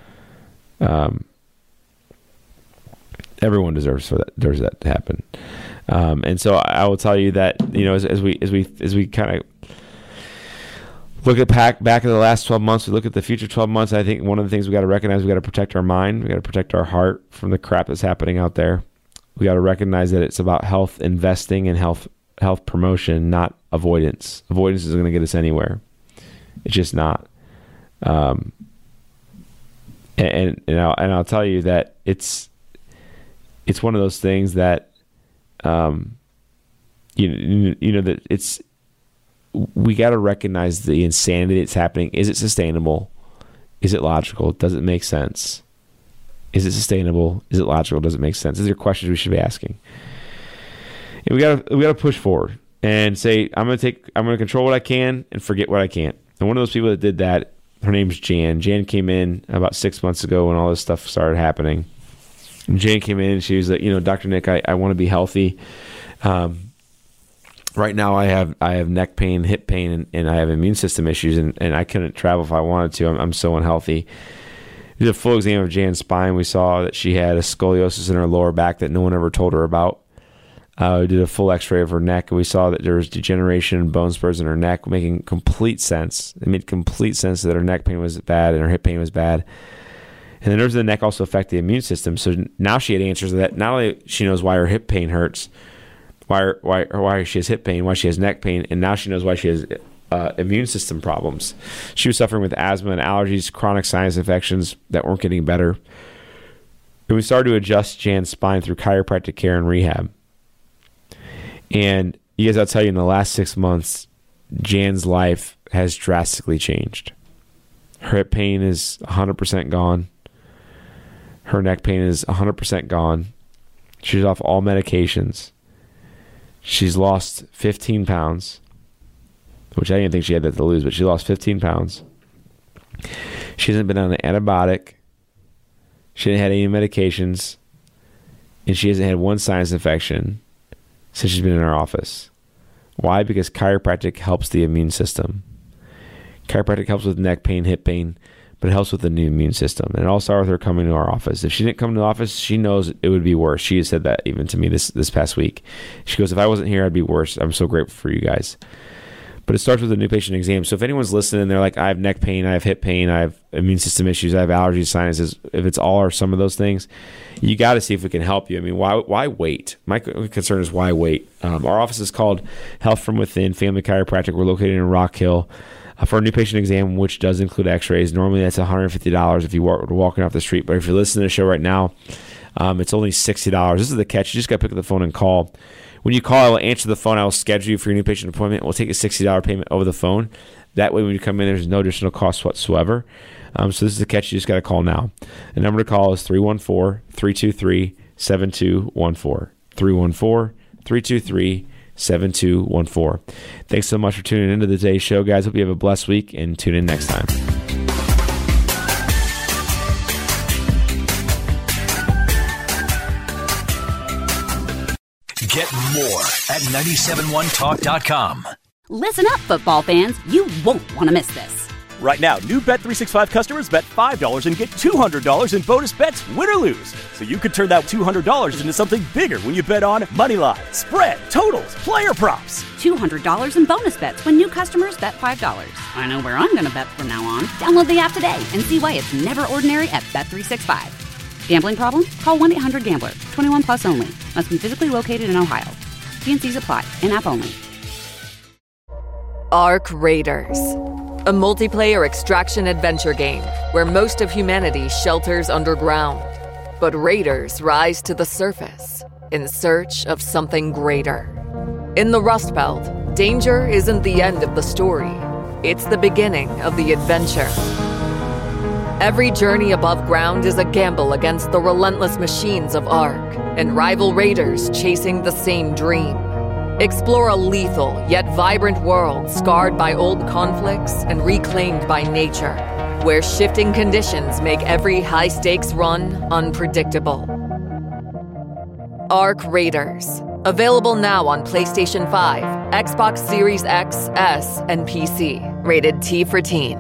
Everyone deserves that to happen. And so I will tell you that, as we kind of look at back in the last 12 months, we look at the future 12 months, I think one of the things we got to recognize, we got to protect our mind, we got to protect our heart from the crap that's happening out there. We got to recognize that it's about health investing and health promotion, not avoidance. Avoidance isn't going to get us anywhere. It's just not. And I'll tell you that it's one of those things that that it's, we got to recognize the insanity that's happening. Is it sustainable? Is it logical? Does it make sense? Is it sustainable? Is it logical? Does it make sense? These are questions we should be asking. And we gotta push forward and say, I'm gonna control what I can and forget what I can't. And one of those people that did that, her name's Jan. Jan came in about 6 months ago when all this stuff started happening. And Jan came in and she was like, Dr. Nick, I want to be healthy. Right now I have neck pain, hip pain, and I have immune system issues, and I couldn't travel if I wanted to. I'm so unhealthy. We did a full exam of Jan's spine. We saw that she had a scoliosis in her lower back that no one ever told her about. We did a full x-ray of her neck, and we saw that there was degeneration and bone spurs in her neck, making complete sense. It made complete sense that her neck pain was bad and her hip pain was bad. And the nerves of the neck also affect the immune system. So now she had answers to that. Not only she knows why her hip pain hurts, why she has hip pain, why she has neck pain, and now she knows why she has immune system problems. She was suffering with asthma and allergies, chronic sinus infections that weren't getting better. And we started to adjust Jan's spine through chiropractic care and rehab. And you guys, I'll tell you, in the last 6 months, Jan's life has drastically changed. Her hip pain is 100% gone. Her neck pain is 100% gone. She's off all medications. She's lost 15 pounds, which I didn't think she had that to lose, but she lost 15 pounds. She hasn't been on an antibiotic. She hasn't had any medications. And she hasn't had one sinus infection since she's been in our office. Why? Because chiropractic helps the immune system. Chiropractic helps with neck pain, hip pain, but it helps with the new immune system. And it all started with her coming to our office. If she didn't come to the office, she knows it would be worse. She has said that even to me this past week. She goes, if I wasn't here, I'd be worse. I'm so grateful for you guys. But it starts with a new patient exam. So if anyone's listening, they're like, I have neck pain, I have hip pain, I have immune system issues, I have allergies, sinuses. If it's all or some of those things, you got to see if we can help you. I mean, why wait? My concern is why wait? Our office is called Health from Within Family Chiropractic. We're located in Rock Hill. For a new patient exam, which does include x-rays, normally that's $150 if you were walking off the street. But if you're listening to the show right now, it's only $60. This is the catch. You just got to pick up the phone and call. When you call, I will answer the phone. I will schedule you for your new patient appointment. We'll take a $60 payment over the phone. That way, when you come in, there's no additional cost whatsoever. So this is the catch. You just got to call now. The number to call is 314-323-7214. 314-323-7214. Thanks so much for tuning into today's show, guys. Hope you have a blessed week, and tune in next time. Get more at 971talk.com. Listen up, football fans. You won't want to miss this. Right now, new Bet365 customers bet $5 and get $200 in bonus bets, win or lose. So you could turn that $200 into something bigger when you bet on money line, spread, totals, player props. $200 in bonus bets when new customers bet $5. I know where I'm going to bet from now on. Download the app today and see why it's never ordinary at Bet365. Gambling problem? Call 1-800-GAMBLER. 21 plus only. Must be physically located in Ohio. T&Cs apply. In-app only. Arc Raiders, a multiplayer extraction adventure game where most of humanity shelters underground. But raiders rise to the surface in search of something greater. In the Rust Belt, danger isn't the end of the story. It's the beginning of the adventure. Every journey above ground is a gamble against the relentless machines of Ark and rival raiders chasing the same dream. Explore a lethal yet vibrant world scarred by old conflicts and reclaimed by nature, where shifting conditions make every high-stakes run unpredictable. Arc Raiders. Available now on PlayStation 5, Xbox Series X, S, and PC. Rated T for Teen.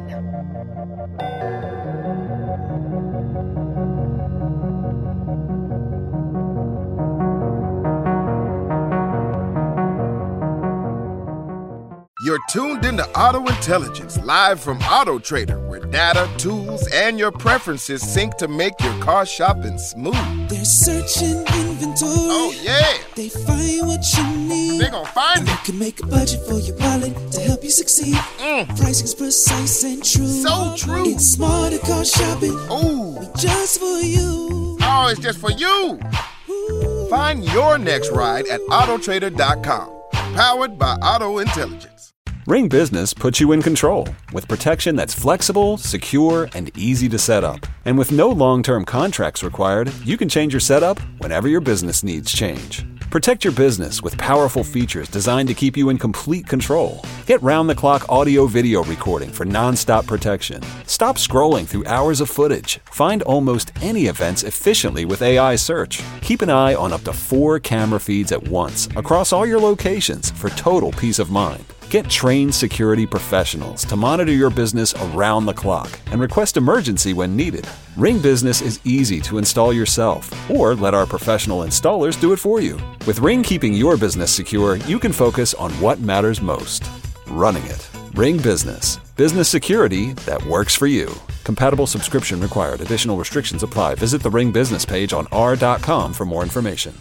You're tuned into Auto Intelligence, live from Auto Trader, where data, tools, and your preferences sync to make your car shopping smooth. They're searching inventory. Oh, yeah. They find what you need. They're gonna find and it. You can make a budget for your wallet to help you succeed. Pricing's precise and true. So true. It's smarter car shopping. Ooh. Just for you. Oh, it's just for you. Find your next ride at autotrader.com. Powered by Auto Intelligence. Ring Business puts you in control with protection that's flexible, secure, and easy to set up. And with no long-term contracts required, you can change your setup whenever your business needs change. Protect your business with powerful features designed to keep you in complete control. Get round-the-clock audio-video recording for non-stop protection. Stop scrolling through hours of footage. Find almost any events efficiently with AI search. Keep an eye on up to 4 camera feeds at once across all your locations for total peace of mind. Get trained security professionals to monitor your business around the clock and request emergency when needed. Ring Business is easy to install yourself, or let our professional installers do it for you. With Ring keeping your business secure, you can focus on what matters most: running it. Ring Business. Business security that works for you. Compatible subscription required. Additional restrictions apply. Visit the Ring Business page on r.com for more information.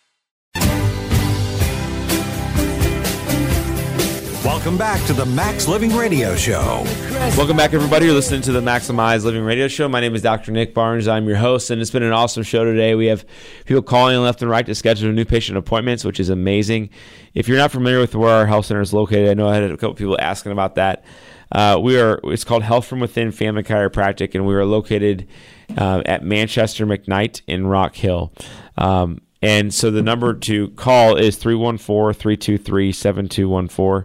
Welcome back to the Max Living Radio Show. Welcome back, everybody. You're listening to the Maximize Living Radio Show. My name is Dr. Nick Barnes. I'm your host, and it's been an awesome show today. We have people calling left and right to schedule new patient appointments, which is amazing. If you're not familiar with where our health center is located, I know I had a couple people asking about that. It's called Health from Within Family Chiropractic, and we are located at Manchester McKnight in Rock Hill. And so the number to call is 314-323-7214.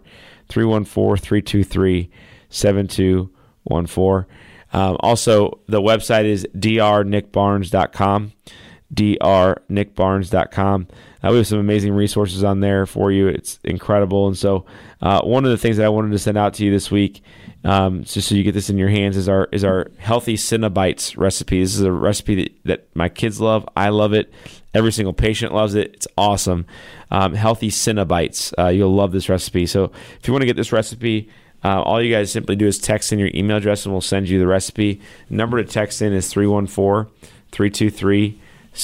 314-323-7214. Also, the website is drnickbarnes.com. drnickbarnes.com. We have some amazing resources on there for you. It's incredible. And so one of the things that I wanted to send out to you this week, just so you get this in your hands, is our Healthy Cinnabites recipe. This is a recipe that my kids love. I love it. Every single patient loves it. It's awesome. Healthy Cinnabites. You'll love this recipe. So if you want to get this recipe, all you guys simply do is text in your email address and we'll send you the recipe. The number to text in is 314-323-7214.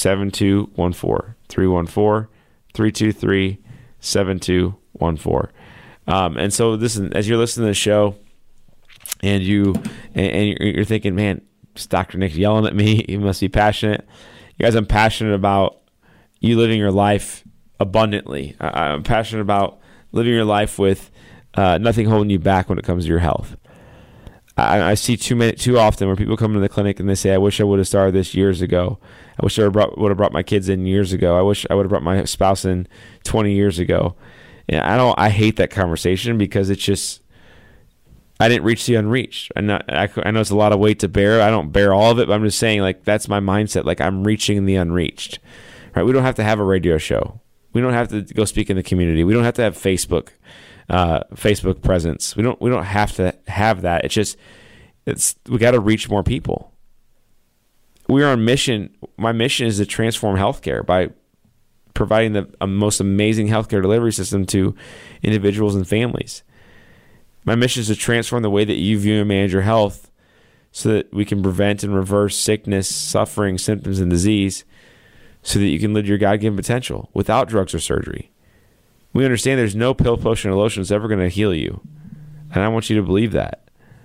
314-323-7214. And so listen, as you're listening to the show and you're thinking, man, it's Dr. Nick yelling at me. He must be passionate. You guys, I'm passionate about you living your life abundantly. I'm passionate about living your life with nothing holding you back when it comes to your health. I see too often where people come into the clinic and they say, I wish I would have started this years ago. I wish I would have brought my kids in years ago. I wish I would have brought my spouse in 20 years ago. And I hate that conversation because it's just, I didn't reach the unreached. I know it's a lot of weight to bear. I don't bear all of it, but I'm just saying, like, that's my mindset. Like, I'm reaching the unreached, right? We don't have to have a radio show. We don't have to go speak in the community. We don't have to have Facebook presence. We don't have to have that. It's just, we got to reach more people. We are on mission. My mission is to transform healthcare by providing the most amazing healthcare delivery system to individuals and families. My mission is to transform the way that you view and manage your health so that we can prevent and reverse sickness, suffering, symptoms, and disease so that you can live your God-given potential without drugs or surgery. We understand there's no pill, potion, or lotion that's ever going to heal you. And I want you to believe that.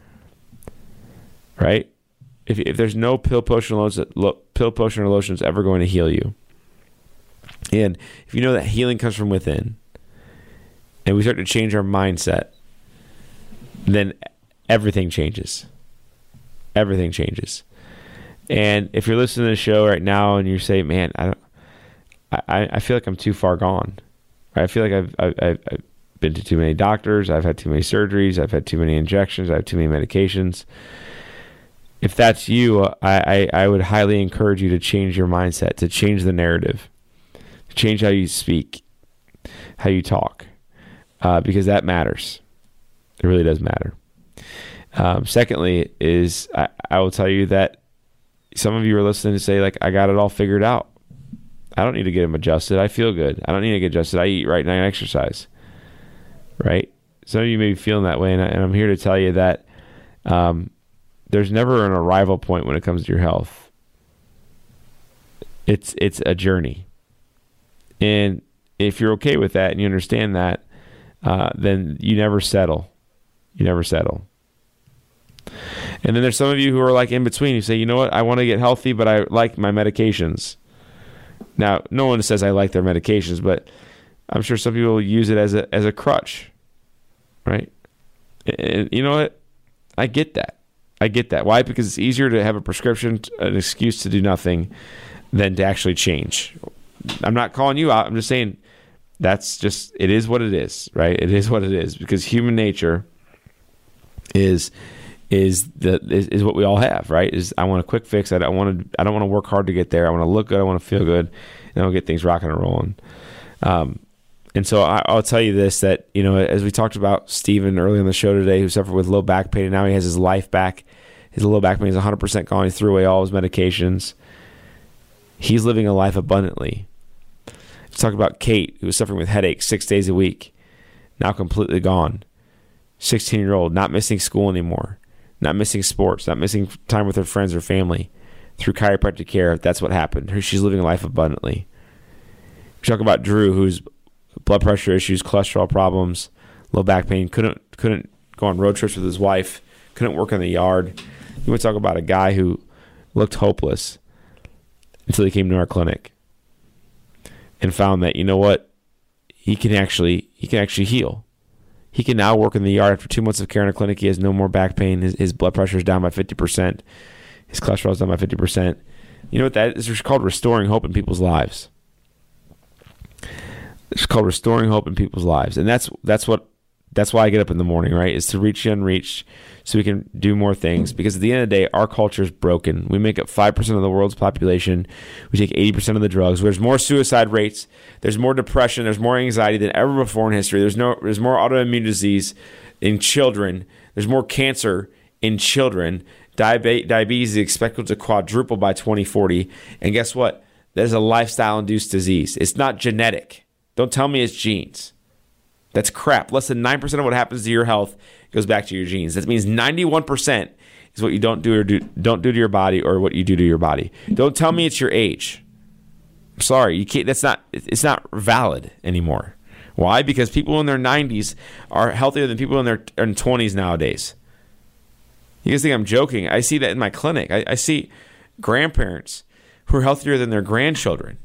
Right? If there's no pill, potion, or lotion that's ever going to heal you, and if you know that healing comes from within, and we start to change our mindset, then everything changes. Everything changes. And if you're listening to the show right now and you say, man, I feel like I'm too far gone. I feel like I've been to too many doctors. I've had too many surgeries. I've had too many injections. I have too many medications. If that's you, I would highly encourage you to change your mindset, to change the narrative, to change how you speak, how you talk, because that matters. It really does matter. Secondly, is I will tell you that some of you are listening to say, like, I got it all figured out. I don't need to get them adjusted. I feel good. I don't need to get adjusted. I eat right and I exercise. Right? some of you may be feeling that way, and I'm here to tell you that there's never an arrival point when it comes to your health. It's a journey. And if you're okay with that and you understand that, then you never settle. You never settle. And then there's some of you who are like in between. You say, you know what, I want to get healthy, but I like my medications. Now, no one says I like their medications, but I'm sure some people use it as a crutch, right? And you know what? I get that. Why? Because it's easier to have a prescription, an excuse to do nothing, than to actually change. I'm not calling you out. I'm just saying it is what it is, right? It is what it is, because human nature is what we all have, right? Is I want a quick fix. I don't want to work hard to get there. I want to look good. I want to feel good, and I'll get things rocking and rolling. And so I'll tell you this, that, you know, as we talked about Stephen early on the show today, who suffered with low back pain, and now he has his life back. His low back pain is 100% gone. He threw away all his medications. He's living a life abundantly. Let's talk about Kate, who was suffering with headaches 6 days a week, now completely gone. 16-year-old, not missing school anymore, not missing sports, not missing time with her friends or family. Through chiropractic care, that's what happened. She's living a life abundantly. We talk about Drew, who's blood pressure issues, cholesterol problems, low back pain, couldn't go on road trips with his wife, couldn't work in the yard. We would talk about a guy who looked hopeless until he came to our clinic and found that, you know what, he can actually heal. He can now work in the yard. After 2 months of care in a clinic, he has no more back pain. His blood pressure is down by 50%. His cholesterol is down by 50%. You know what that is? It's called restoring hope in people's lives. It's called restoring hope in people's lives. And that's why I get up in the morning, right? Is to reach the unreached so we can do more things. Because at the end of the day, our culture is broken. We make up 5% of the world's population. We take 80% of the drugs. There's more suicide rates. There's more depression. There's more anxiety than ever before in history. There's more autoimmune disease in children. There's more cancer in children. Diabetes is expected to quadruple by 2040. And guess what? That is a lifestyle-induced disease. It's not genetic. Don't tell me it's genes. That's crap. Less than 9% of what happens to your health goes back to your genes. That means 91% is what you don't do to your body, or what you do to your body. Don't tell me it's your age. I'm sorry, you can't. It's not valid anymore. Why? Because people in their 90s are healthier than people in their 20s nowadays. You guys think I'm joking? I see that in my clinic. I see grandparents who are healthier than their grandchildren.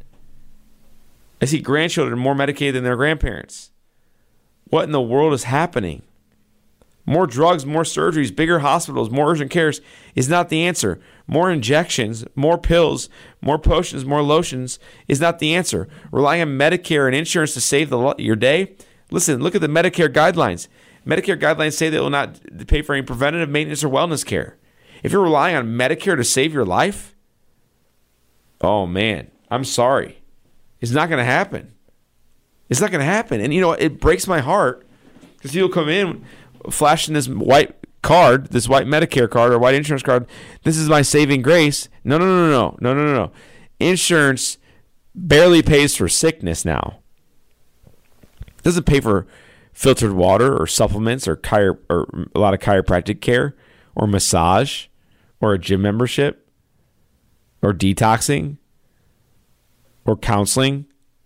I see grandchildren more medicated than their grandparents. What in the world is happening? More drugs, more surgeries, bigger hospitals, more urgent cares is not the answer. More injections, more pills, more potions, more lotions is not the answer. Relying on Medicare and insurance to save your day? Listen, look at the Medicare guidelines. Medicare guidelines say they will not pay for any preventative maintenance or wellness care. If you're relying on Medicare to save your life, oh man, I'm sorry. It's not going to happen. It's not going to happen. And, you know, it breaks my heart because you'll come in flashing this white card, this white Medicare card or white insurance card. This is my saving grace. No. Insurance barely pays for sickness now. It doesn't pay for filtered water or supplements or a lot of chiropractic care or massage or a gym membership or detoxing or counseling.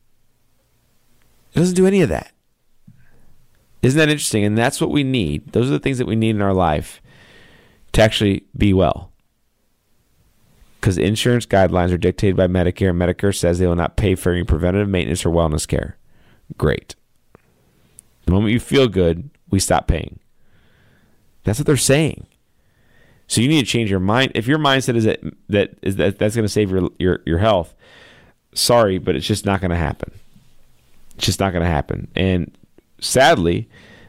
It doesn't do any of that. Isn't that interesting? And that's what we need. Those are the things that we need in our life to actually be well. Because insurance guidelines are dictated by Medicare. Medicare says they will not pay for any preventative maintenance or wellness care. Great. The moment you feel good, we stop paying. That's what they're saying. So you need to change your mind. If your mindset is that's going to save your health, sorry, but it's just not going to happen. It's just not going to happen. And sadly,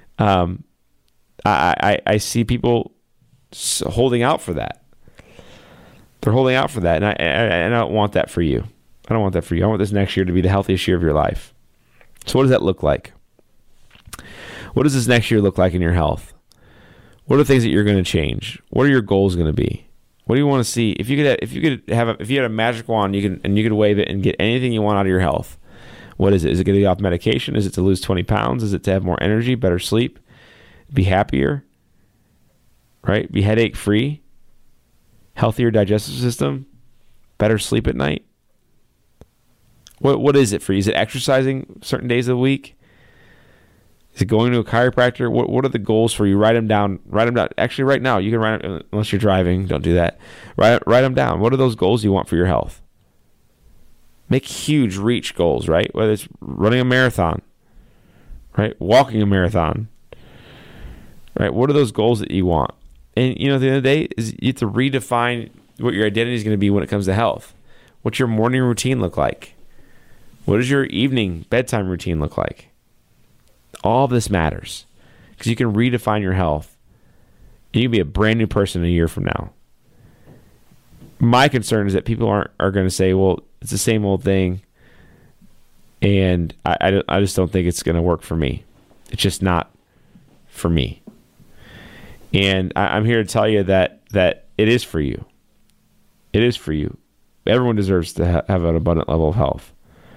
I see people holding out for that. They're holding out for that, and I don't want that for you. I don't want that for you. I want this next year to be the healthiest year of your life. So what does that look like? What does this next year look like in your health? What are the things that you're going to change? What are your goals going to be? What do you want to see? If you had a magic wand, you could wave it and get anything you want out of your health. What is it? Is it going to get off medication? Is it to lose 20 pounds? Is it to have more energy, better sleep? be happier, right? Be headache free, healthier digestive system, better sleep at night. What is it for you? Is it exercising certain days of the week? Is it going to a chiropractor? What are the goals for you? Write them down. Actually, right now, you can write them, unless you're driving. Don't do that. Write them down. What are those goals you want for your health? Make huge reach goals, right? Whether it's running a marathon, right? Walking a marathon, right? What are those goals that you want? And, at the end of the day, is you have to redefine what your identity is going to be when it comes to health. What's your morning routine look like? What does your evening bedtime routine look like? All of this matters because you can redefine your health. And you can be a brand new person a year from now. My concern is that people are going to say, well, it's the same old thing. And I just don't think it's going to work for me. It's just not for me. And I'm here to tell you that it is for you. It is for you. Everyone deserves to have an abundant level of health.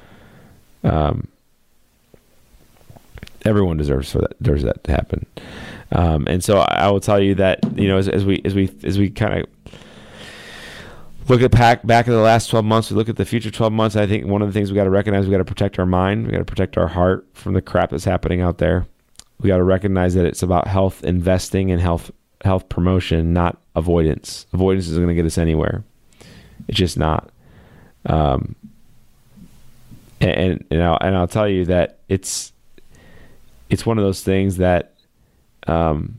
Everyone deserves that to happen. And so I will tell you that, as we kind of look at back at the last 12 months, we look at the future 12 months, I think one of the things we got to recognize, we got to protect our mind. We got to protect our heart from the crap that's happening out there. We got to recognize that it's about health investing and health promotion, not avoidance. Avoidance isn't going to get us anywhere. It's just not. And I'll tell you that it's one of those things that that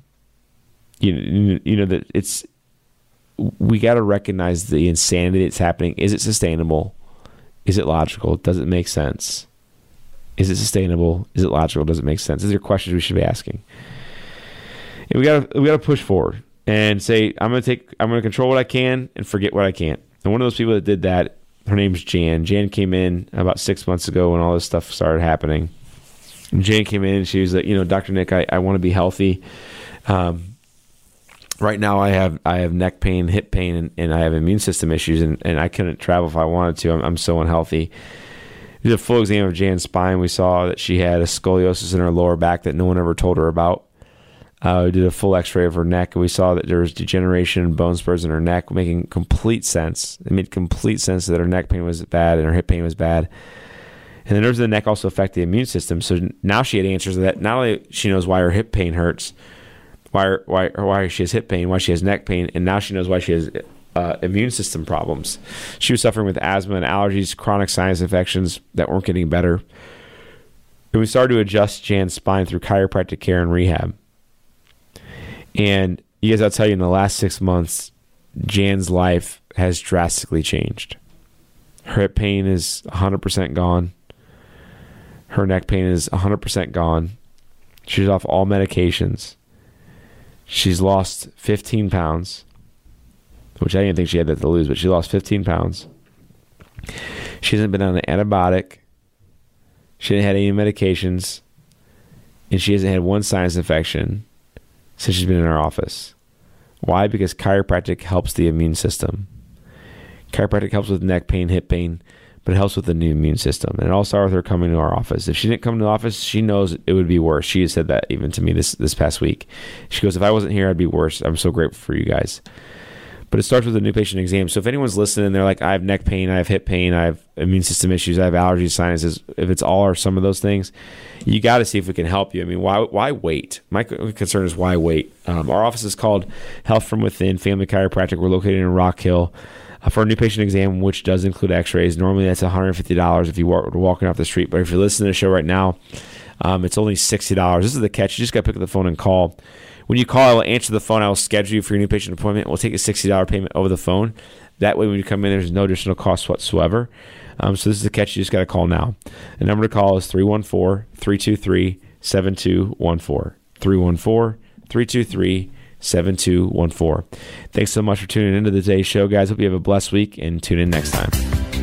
it's, we got to recognize the insanity that's happening. Is it sustainable? Is it logical? Does it make sense? Is it sustainable? Is it logical? Does it make sense? These are questions we should be asking. And we got to push forward and say, I'm going to control what I can and forget what I can't. And one of those people that did that, her name's Jan. Jan came in about 6 months ago when all this stuff started happening. And Jan came in and she was like, Dr. Nick, I want to be healthy. Right now I have neck pain, hip pain, and I have immune system issues, and I couldn't travel if I wanted to. I'm so unhealthy. We did a full exam of Jan's spine. We saw that she had a scoliosis in her lower back that no one ever told her about. We did a full x-ray of her neck, and we saw that there was degeneration and bone spurs in her neck, making complete sense. It made complete sense that her neck pain was bad and her hip pain was bad. And the nerves of the neck also affect the immune system. So now she had answers to that. Not only she knows why her hip pain hurts, why she has hip pain, why she has neck pain, and now she knows why she has immune system problems. She was suffering with asthma and allergies, chronic sinus infections that weren't getting better. And we started to adjust Jan's spine through chiropractic care and rehab. And you guys, I'll tell you, in the last 6 months, Jan's life has drastically changed. Her hip pain is 100% gone. Her neck pain is 100% gone. She's off all medications. She's lost 15 pounds, which I didn't think she had that to lose, but she lost 15 pounds. She hasn't been on an antibiotic. She hasn't had any medications. And she hasn't had one sinus infection since she's been in our office. Why? Because chiropractic helps the immune system. Chiropractic helps with neck pain, hip pain, but it helps with the new immune system. And it all started with her coming to our office. If she didn't come to the office, she knows it would be worse. She has said that even to me this past week. She goes, if I wasn't here, I'd be worse. I'm so grateful for you guys. But it starts with a new patient exam. So if anyone's listening, they're like, I have neck pain, I have hip pain, I have immune system issues, I have allergies, sinuses. If it's all or some of those things, you got to see if we can help you. I mean, why wait? My concern is why wait? Our office is called Health from Within Family Chiropractic. We're located in Rock Hill. For a new patient exam, which does include x-rays, normally that's $150 if you were walking off the street. But if you're listening to the show right now, it's only $60. This is the catch. You just got to pick up the phone and call. When you call, I will answer the phone. I will schedule you for your new patient appointment. We'll take a $60 payment over the phone. That way, when you come in, there's no additional cost whatsoever. So this is the catch. You just got to call now. The number to call is 314-323-7214. 314-323-7214. Thanks so much for tuning into today's show, guys. Hope you have a blessed week, and tune in next time.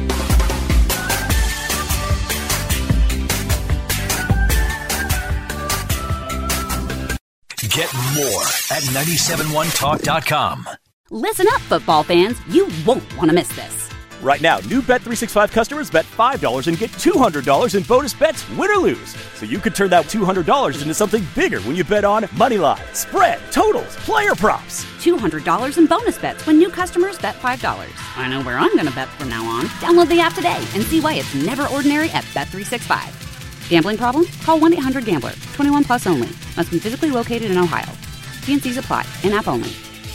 Get more at 971talk.com. Listen up, football fans. You won't want to miss this. Right now, new Bet365 customers bet $5 and get $200 in bonus bets, win or lose. So you could turn that $200 into something bigger when you bet on Moneyline, spread, totals, player props. $200 in bonus bets when new customers bet $5. I know where I'm going to bet from now on. Download the app today and see why it's never ordinary at Bet365. Gambling problem? Call 1-800-GAMBLER. 21 plus only. Must be physically located in Ohio. T&Cs apply. In-app only.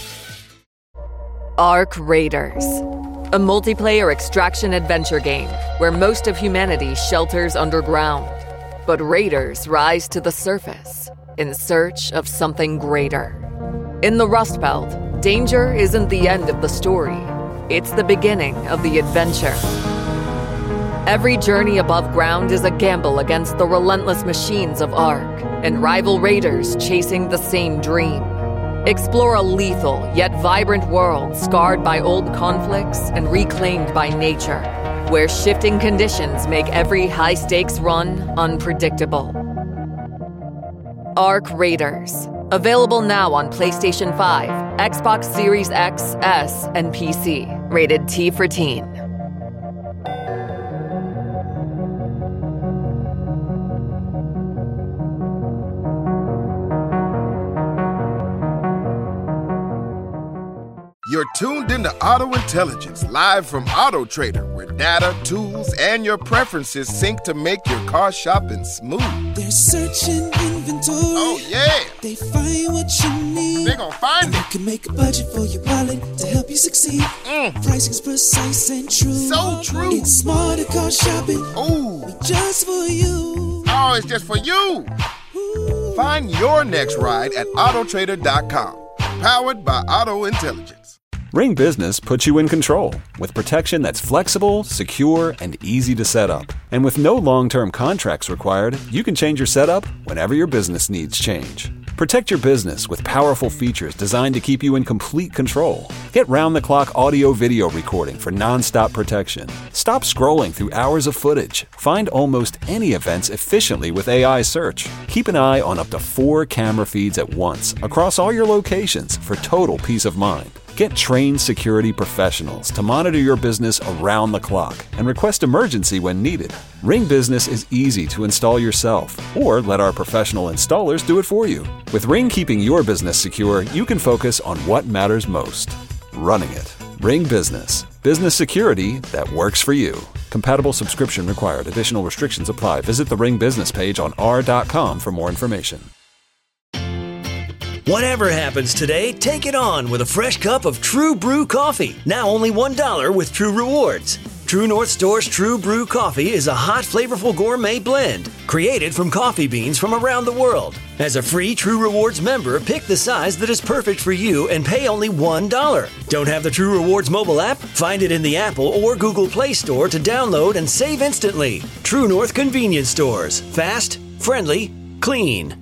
Ark Raiders, a multiplayer extraction adventure game where most of humanity shelters underground, but raiders rise to the surface in search of something greater. In the Rust Belt, danger isn't the end of the story. It's the beginning of the adventure. Every journey above ground is a gamble against the relentless machines of Ark and rival raiders chasing the same dream. Explore a lethal yet vibrant world scarred by old conflicts and reclaimed by nature, where shifting conditions make every high-stakes run unpredictable. Ark Raiders. Available now on PlayStation 5, Xbox Series X, S, and PC. Rated T for Teen. You're tuned into Auto Intelligence, live from Auto Trader, where data, tools, and your preferences sync to make your car shopping smooth. They're searching inventory. Oh, yeah. They find what you need. They gon' find and it. You can make a budget for your wallet to help you succeed. Pricing's precise and true. So true. It's smarter car shopping. Ooh. Just for you. Oh, it's just for you. Ooh. Find your next ride at Autotrader.com. Powered by Auto Intelligence. Ring Business puts you in control with protection that's flexible, secure, and easy to set up. And with no long-term contracts required, you can change your setup whenever your business needs change. Protect your business with powerful features designed to keep you in complete control. Get round-the-clock audio-video recording for non-stop protection. Stop scrolling through hours of footage. Find almost any events efficiently with AI search. Keep an eye on up to 4 camera feeds at once across all your locations for total peace of mind. Get trained security professionals to monitor your business around the clock and request emergency when needed. Ring Business is easy to install yourself, or let our professional installers do it for you. With Ring keeping your business secure, you can focus on what matters most: running it. Ring Business. Business security that works for you. Compatible subscription required. Additional restrictions apply. Visit the Ring Business page on r.com for more information. Whatever happens today, take it on with a fresh cup of True Brew coffee. Now only $1 with True Rewards. True North Store's True Brew coffee is a hot, flavorful gourmet blend created from coffee beans from around the world. As a free True Rewards member, pick the size that is perfect for you and pay only $1. Don't have the True Rewards mobile app? Find it in the Apple or Google Play Store to download and save instantly. True North Convenience Stores. Fast, friendly, clean.